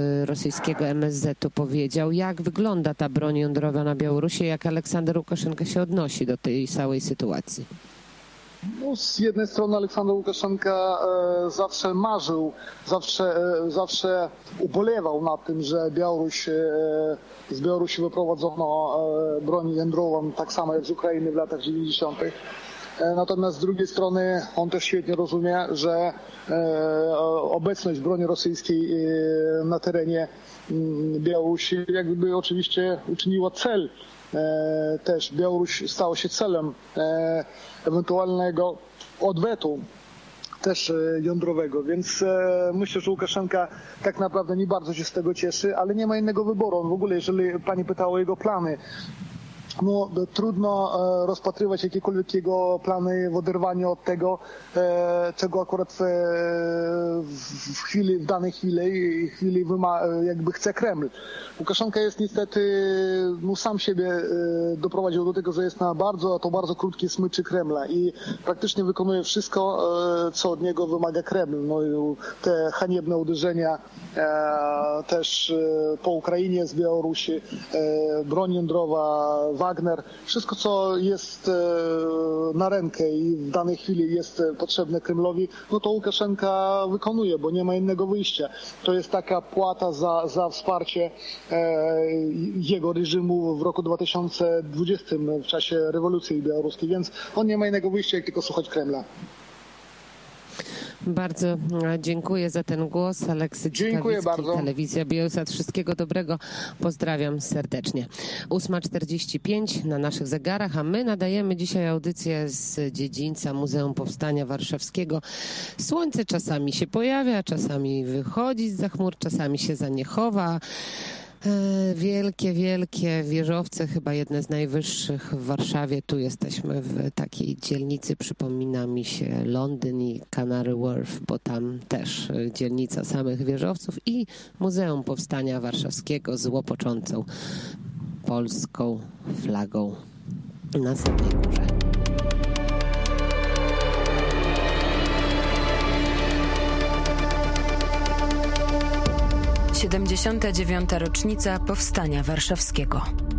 rosyjskiego M S Z-u powiedział. Jak wygląda ta broń jądrowa na Białorusi? Jak Aleksander Łukaszenka się odnosi do tej całej sytuacji? No, z jednej strony Aleksander Łukaszenka e, zawsze marzył, zawsze, e, zawsze ubolewał nad tym, że Białoruś, e, z Białorusi wyprowadzono e, broń jądrową, tak samo jak z Ukrainy w latach dziewięćdziesiątych. E, natomiast z drugiej strony on też świetnie rozumie, że e, obecność broni rosyjskiej e, na terenie m, Białorusi jakby oczywiście uczyniła cel. E, też Białoruś stała się celem e, ewentualnego odwetu też e, jądrowego, więc e, myślę, że Łukaszenka tak naprawdę nie bardzo się z tego cieszy, ale nie ma innego wyboru. On w ogóle, jeżeli pani pytała o jego plany, no, trudno e, rozpatrywać jakiekolwiek jego plany w oderwaniu od tego, e, czego akurat e, w, chwili, w danej chwili, chwili wyma, jakby chce Kreml. Łukaszenka jest niestety, no, sam siebie e, doprowadził do tego, że jest na bardzo, a to bardzo krótkiej smyczy Kremla i praktycznie wykonuje wszystko, e, co od niego wymaga Kreml. No, te haniebne uderzenia e, też e, po Ukrainie z Białorusi, e, broń jądrowa, Wagner, wszystko co jest na rękę i w danej chwili jest potrzebne Kremlowi, no to Łukaszenka wykonuje, bo nie ma innego wyjścia. To jest taka płata za, za wsparcie jego reżimu w roku dwa tysiące dwudziestym w czasie rewolucji białoruskiej, więc on nie ma innego wyjścia, jak tylko słuchać Kremla. Bardzo dziękuję za ten głos. Aleksy Dziękuję bardzo. Telewizja Bielsat. Wszystkiego dobrego. Pozdrawiam serdecznie. ósma czterdzieści pięć na naszych zegarach, a my nadajemy dzisiaj audycję z dziedzińca Muzeum Powstania Warszawskiego. Słońce czasami się pojawia, czasami wychodzi zza chmur, czasami się za nie chowa. Wielkie, wielkie wieżowce, chyba jedne z najwyższych w Warszawie. Tu jesteśmy w takiej dzielnicy, przypomina mi się Londyn i Canary Wharf, bo tam też dzielnica samych wieżowców i Muzeum Powstania Warszawskiego z łopoczącą polską flagą na samej górze. siedemdziesiąta dziewiąta rocznica Powstania Warszawskiego.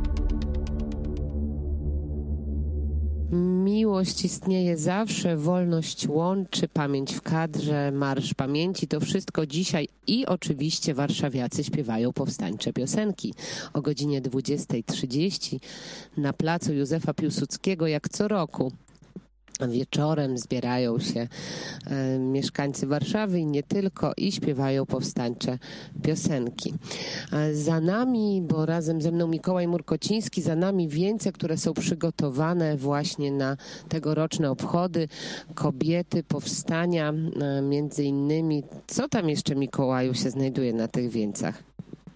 Miłość istnieje zawsze, wolność łączy, pamięć w kadrze, Marsz Pamięci. To wszystko dzisiaj i oczywiście warszawiacy śpiewają powstańcze piosenki. O godzinie dwudziestej trzydzieści na placu Józefa Piłsudskiego, jak co roku. Wieczorem zbierają się e, mieszkańcy Warszawy i nie tylko i śpiewają powstańcze piosenki. E, za nami, bo razem ze mną Mikołaj Murkociński, za nami wieńce, które są przygotowane właśnie na tegoroczne obchody kobiety powstania, e, między innymi. Co tam jeszcze, Mikołaju, się znajduje na tych wieńcach?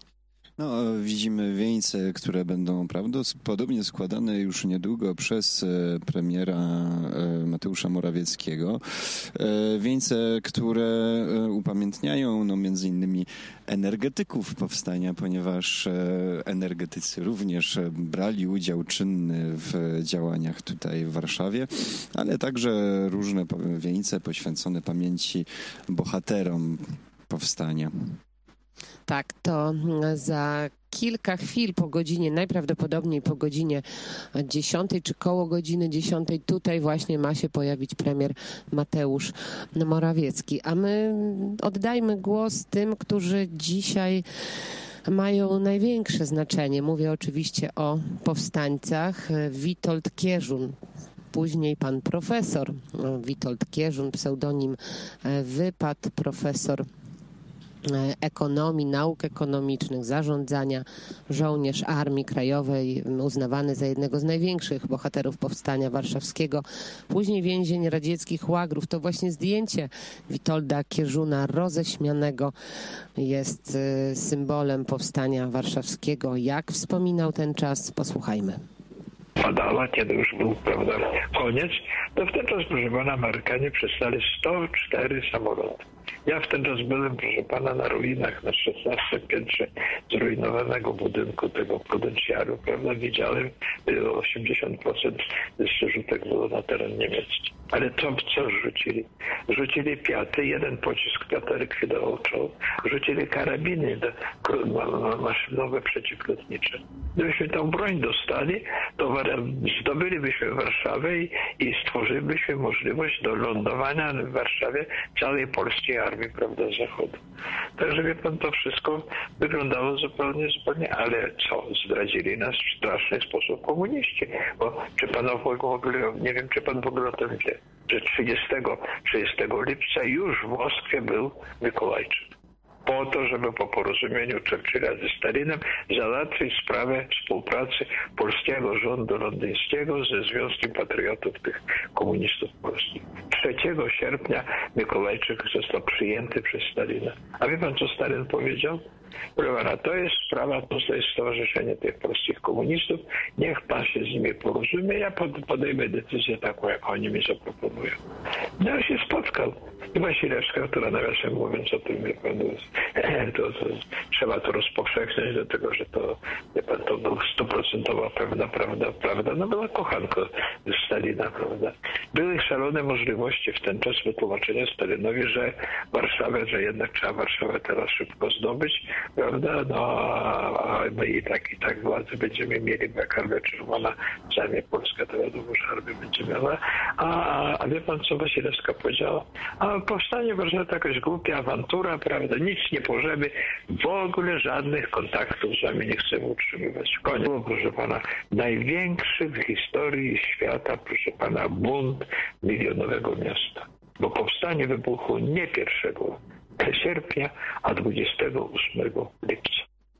No, widzimy wieńce, które będą prawdopodobnie składane już niedługo przez premiera Mateusza Morawieckiego. Wieńce, które upamiętniają no, między innymi energetyków powstania, ponieważ energetycy również brali udział czynny w działaniach tutaj w Warszawie, ale także różne wieńce poświęcone pamięci bohaterom powstania. Tak, to za kilka chwil po godzinie, najprawdopodobniej po godzinie dziesiątej, czy koło godziny dziesiątej, tutaj właśnie ma się pojawić premier Mateusz Morawiecki. A my oddajmy głos tym, którzy dzisiaj mają największe znaczenie. Mówię oczywiście o powstańcach. Witold Kieżun. Później pan profesor Witold Kieżun, pseudonim Wypad, profesor ekonomii, nauk ekonomicznych, zarządzania, żołnierz Armii Krajowej, uznawany za jednego z największych bohaterów Powstania Warszawskiego. Później więzień radzieckich łagrów. To właśnie zdjęcie Witolda Kieżuna roześmianego jest symbolem Powstania Warszawskiego. Jak wspominał ten czas? Posłuchajmy. Padała, kiedy już był, prawda, koniec, To w ten czas, proszę pana, Amerykanie przestali sto cztery samoloty. Ja w ten czas byłem, proszę pana, na ruinach, na szesnastym piętrze zrujnowanego budynku tego Prudenciaru, prawda? Widziałem, było osiemdziesiąt procent jeszcze rzutek było na teren niemiecki. Ale co, co rzucili? Rzucili piaty, jeden pocisk piata likwidował czołg, rzucili karabiny do, maszynowe przeciwlotnicze. Gdybyśmy tą broń dostali, to zdobylibyśmy Warszawę i, i stworzylibyśmy możliwość do lądowania w Warszawie całej polskiej armii, prawda, z zachodu. Także wie pan, to wszystko wyglądało zupełnie, zupełnie, ale co? Zdradzili nas w straszny sposób komuniści. Bo czy pan w ogóle, nie wiem, czy pan w ogóle o tym wie, że trzydziestego lipca już w Moskwie był Mikołajczyk. Po to, żeby po porozumieniu Churchilla ze Stalinem załatwić sprawę współpracy polskiego rządu londyńskiego ze Związkiem Patriotów tych komunistów polskich. trzeciego sierpnia Mikołajczyk został przyjęty przez Stalina. A wie pan, co Stalin powiedział? Proszę pana, to jest sprawa, to jest stowarzyszenie tych polskich komunistów, niech pan się z nimi porozumie, ja podejmę decyzję taką, jak oni mi zaproponują. No ja się spotkał. I Wasilewska, która nawiasem mówiąc o tym, wie pan, to, to, trzeba to rozpowszechniać, dlatego że to, wie pan, to był stuprocentowa pewna prawda, prawda, no była kochanka Stalina, prawda. Były szalone możliwości w ten czas wytłumaczenia Stalinowi, że Warszawę, że jednak trzeba Warszawę teraz szybko zdobyć, prawda, no a my i tak, i tak władzę będziemy mieli, bo jak Armia Czerwona zajmie Polskę, to wiadomo, że armia będzie miała. A, a wie pan, co Wasilewska powiedziała? A powstanie Warszawy to jakaś głupia awantura, prawda, nic nie możemy, w ogóle żadnych kontaktów z wami nie chcemy utrzymywać. Koniec. Proszę pana, największy w historii świata, proszę pana, bunt milionowego miasta. Bo powstanie wybuchło nie pierwszego sierpnia, a dwudziestego ósmego lipca.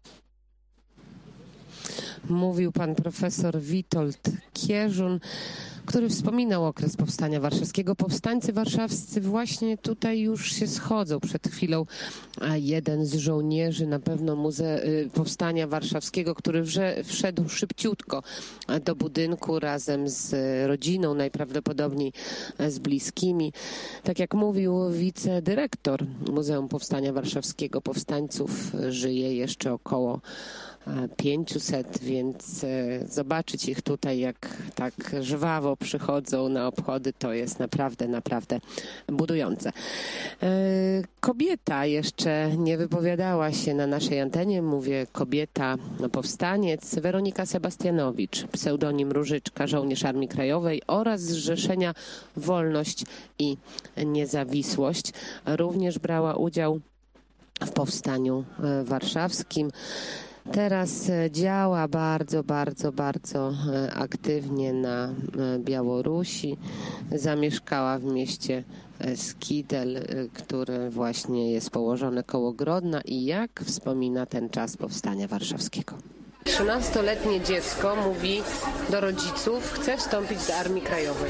Mówił pan profesor Witold Kierzun, który wspominał okres Powstania Warszawskiego. Powstańcy warszawscy właśnie tutaj już się schodzą. Przed chwilą jeden z żołnierzy na pewno muze Powstania Warszawskiego, który wszedł szybciutko do budynku razem z rodziną, najprawdopodobniej z bliskimi. Tak jak mówił wicedyrektor Muzeum Powstania Warszawskiego, powstańców żyje jeszcze około pięćset, więc zobaczyć ich tutaj, jak tak żwawo przychodzą na obchody, to jest naprawdę, naprawdę budujące. Kobieta jeszcze nie wypowiadała się na naszej antenie, mówię kobieta, no, powstaniec, Weronika Sebastianowicz, pseudonim Różyczka, żołnierz Armii Krajowej oraz Zrzeszenia Wolność i Niezawisłość. Również brała udział w Powstaniu Warszawskim. Teraz działa bardzo, bardzo, bardzo aktywnie na Białorusi. Zamieszkała w mieście Skidel, które właśnie jest położone koło Grodna i jak wspomina ten czas Powstania Warszawskiego. trzynastoletnie dziecko mówi do rodziców, chce wstąpić do Armii Krajowej.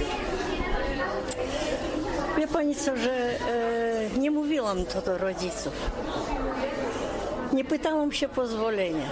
Wie pani co, że e, nie mówiłam to do rodziców. Nie pytałam się pozwolenia.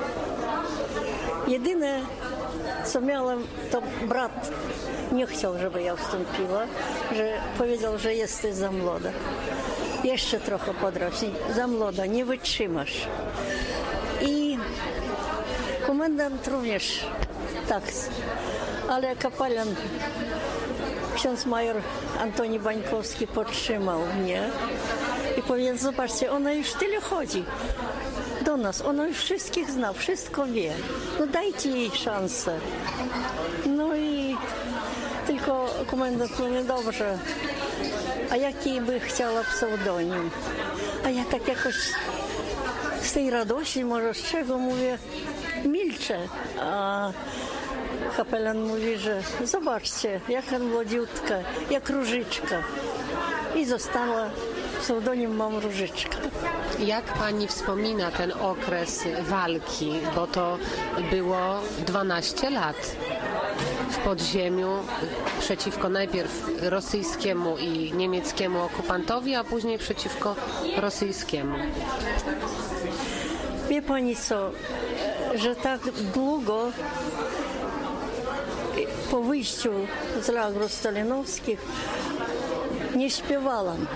Jedyne, co miałam, to brat nie chciał, żeby ja wstąpiła, że powiedział, że jesteś za młoda. Jeszcze trochę podrośnij, za młoda, nie wytrzymasz. I komendant również tak, ale kapelan, ksiądz major Antoni Bańkowski podtrzymał mnie i powiedział, zobaczcie, ona już tyle chodzi do nas, ona już wszystkich zna, wszystko wie, no dajcie jej szansę. No i tylko komendant mówi, dobrze, a jaki by chciała pseudonim? A ja tak jakoś z tej radości, może z czego mówię, milczę, a kapelan mówi, że zobaczcie, jaka młodziutka, jak Różyczka. I została, pseudonim mam Różyczka. Jak pani wspomina ten okres walki, bo to było dwanaście lat w podziemiu przeciwko najpierw rosyjskiemu i niemieckiemu okupantowi, a później przeciwko rosyjskiemu. Wie pani co, że tak długo po wyjściu z lagru Stalinowskich nie śpiewałam.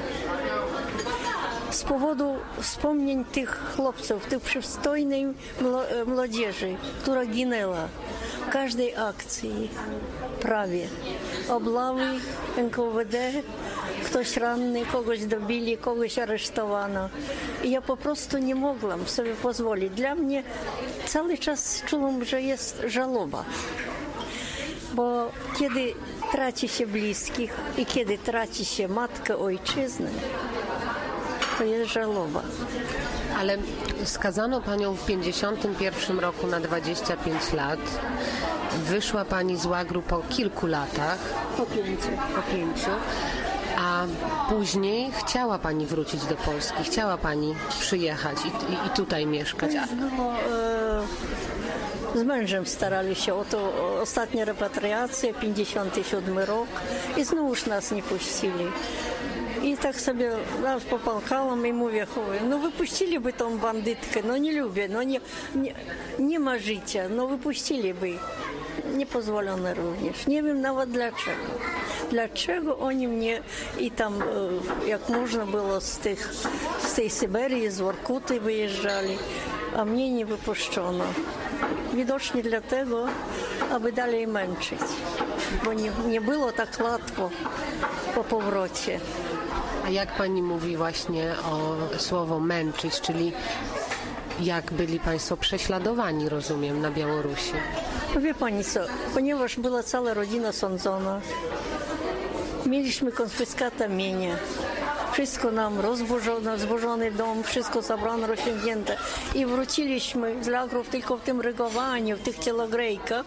Z powodu wspomnień tych chłopców, tych przystojnej młodzieży, która ginęła w każdej akcji prawie. Oblawy, N K W D, ktoś ranny, kogoś dobili, kogoś aresztowano. I ja po prostu nie mogłam sobie pozwolić. Dla mnie cały czas czułam, że jest żałoba. Bo kiedy traci się bliskich i kiedy traci się matkę, ojczyznę, to jest żałoba. Ale skazano panią w pięćdziesiątym pierwszym roku na dwadzieścia pięć lat. Wyszła pani z łagru po kilku latach. Po pięciu. Po pięciu. A później chciała pani wrócić do Polski, chciała pani przyjechać i, i, i tutaj mieszkać. A... No, e, z mężem starali się o to, ostatnia repatriacja, pięćdziesiąty siódmy rok i znowuż nas nie puścili. I tak sobie raz popłakałam i mówię, no wypuściliby tą bandytkę, no nie lubię, no nie, nie, nie ma życia, no wypuściliby. Nie pozwolono również. Nie wiem nawet dlaczego. Dlaczego oni mnie i tam, jak można było z, tych, z tej Syberii, z Workuty wyjeżdżali, a mnie nie wypuszczono. Widocznie dlatego, aby dalej męczyć, bo nie, nie było tak łatwo po powrocie. A jak pani mówi właśnie o słowo męczyć, czyli jak byli państwo prześladowani, rozumiem, na Białorusi? Wie pani co, ponieważ była cała rodzina sądzona, mieliśmy konfiskatę mienia. Wszystko nam rozburzono, zburzony dom, wszystko zabrano, rozciągnięte. I wróciliśmy z lagrów tylko w tym rygowaniu, w tych cielogrejkach.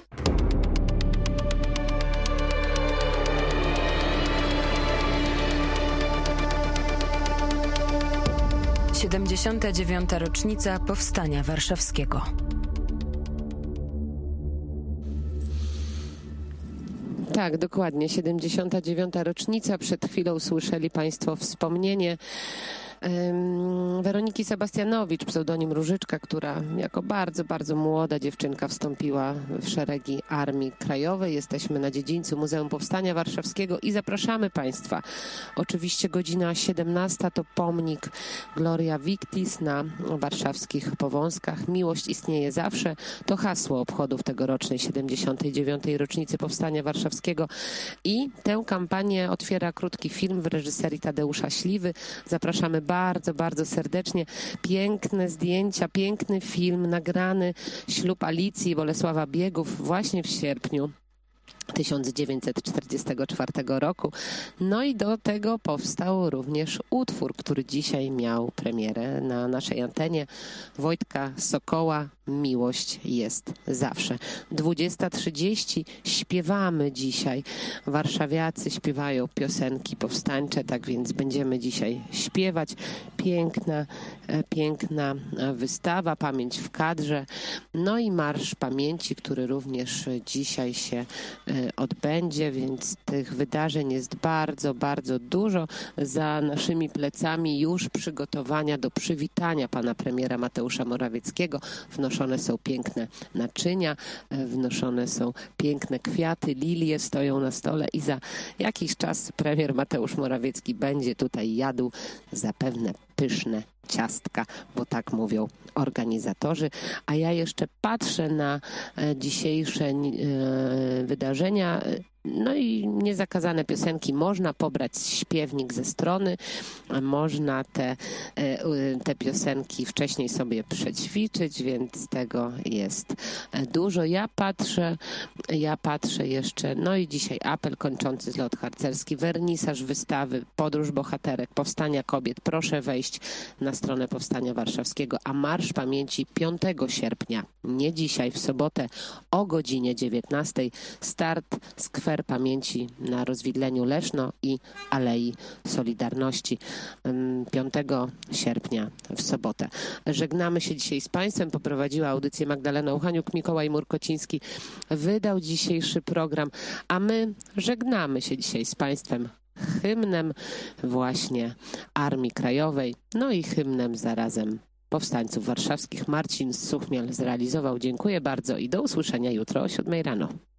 siedemdziesiąta dziewiąta rocznica Powstania Warszawskiego. Tak, dokładnie. siedemdziesiąta dziewiąta rocznica. Przed chwilą słyszeli państwo wspomnienie Weroniki Sebastianowicz, pseudonim Różyczka, która jako bardzo, bardzo młoda dziewczynka wstąpiła w szeregi Armii Krajowej. Jesteśmy na dziedzińcu Muzeum Powstania Warszawskiego i zapraszamy państwa. Oczywiście godzina siedemnasta to pomnik Gloria Victis na warszawskich Powązkach. Miłość istnieje zawsze. To hasło obchodów tegorocznej siedemdziesiątej dziewiątej rocznicy Powstania Warszawskiego i tę kampanię otwiera krótki film w reżyserii Tadeusza Śliwy. Zapraszamy bardzo, bardzo serdecznie. Piękne zdjęcia, piękny film, nagrany ślub Alicji i Bolesława Biegów właśnie w sierpniu tysiąc dziewięćset czterdziestego czwartego roku. No i do tego powstał również utwór, który dzisiaj miał premierę na naszej antenie. Wojtka Sokoła, Miłość jest zawsze. dwudziesta trzydzieści śpiewamy dzisiaj. Warszawiacy śpiewają piosenki powstańcze, tak więc będziemy dzisiaj śpiewać. Piękna, piękna wystawa, Pamięć w kadrze. No i Marsz Pamięci, który również dzisiaj się odbędzie, więc tych wydarzeń jest bardzo, bardzo dużo. Za naszymi plecami już przygotowania do przywitania pana premiera Mateusza Morawieckiego. Wnoszone są piękne naczynia, wnoszone są piękne kwiaty, lilie stoją na stole i za jakiś czas premier Mateusz Morawiecki będzie tutaj jadł zapewne pyszne ciastka, bo tak mówią organizatorzy. A ja jeszcze patrzę na dzisiejsze wydarzenia. No i niezakazane piosenki. Można pobrać śpiewnik ze strony, można te, te piosenki wcześniej sobie przećwiczyć, więc tego jest dużo. Ja patrzę, ja patrzę jeszcze, no i dzisiaj apel kończący zlot harcerski, wernisaż wystawy, podróż bohaterek, Powstania Kobiet. Proszę wejść na stronę Powstania Warszawskiego, a Marsz Pamięci piątego sierpnia, nie dzisiaj, w sobotę o godzinie dziewiętnastej, start skwer Pamięci na Rozwidleniu Leszno i Alei Solidarności piątego sierpnia w sobotę. Żegnamy się dzisiaj z państwem. Poprowadziła audycję Magdalena Uchaniuk, Mikołaj Murkociński wydał dzisiejszy program, a my żegnamy się dzisiaj z państwem hymnem właśnie Armii Krajowej, no i hymnem zarazem powstańców warszawskich. Marcin Suchmiel zrealizował. Dziękuję bardzo i do usłyszenia jutro o siódmej rano.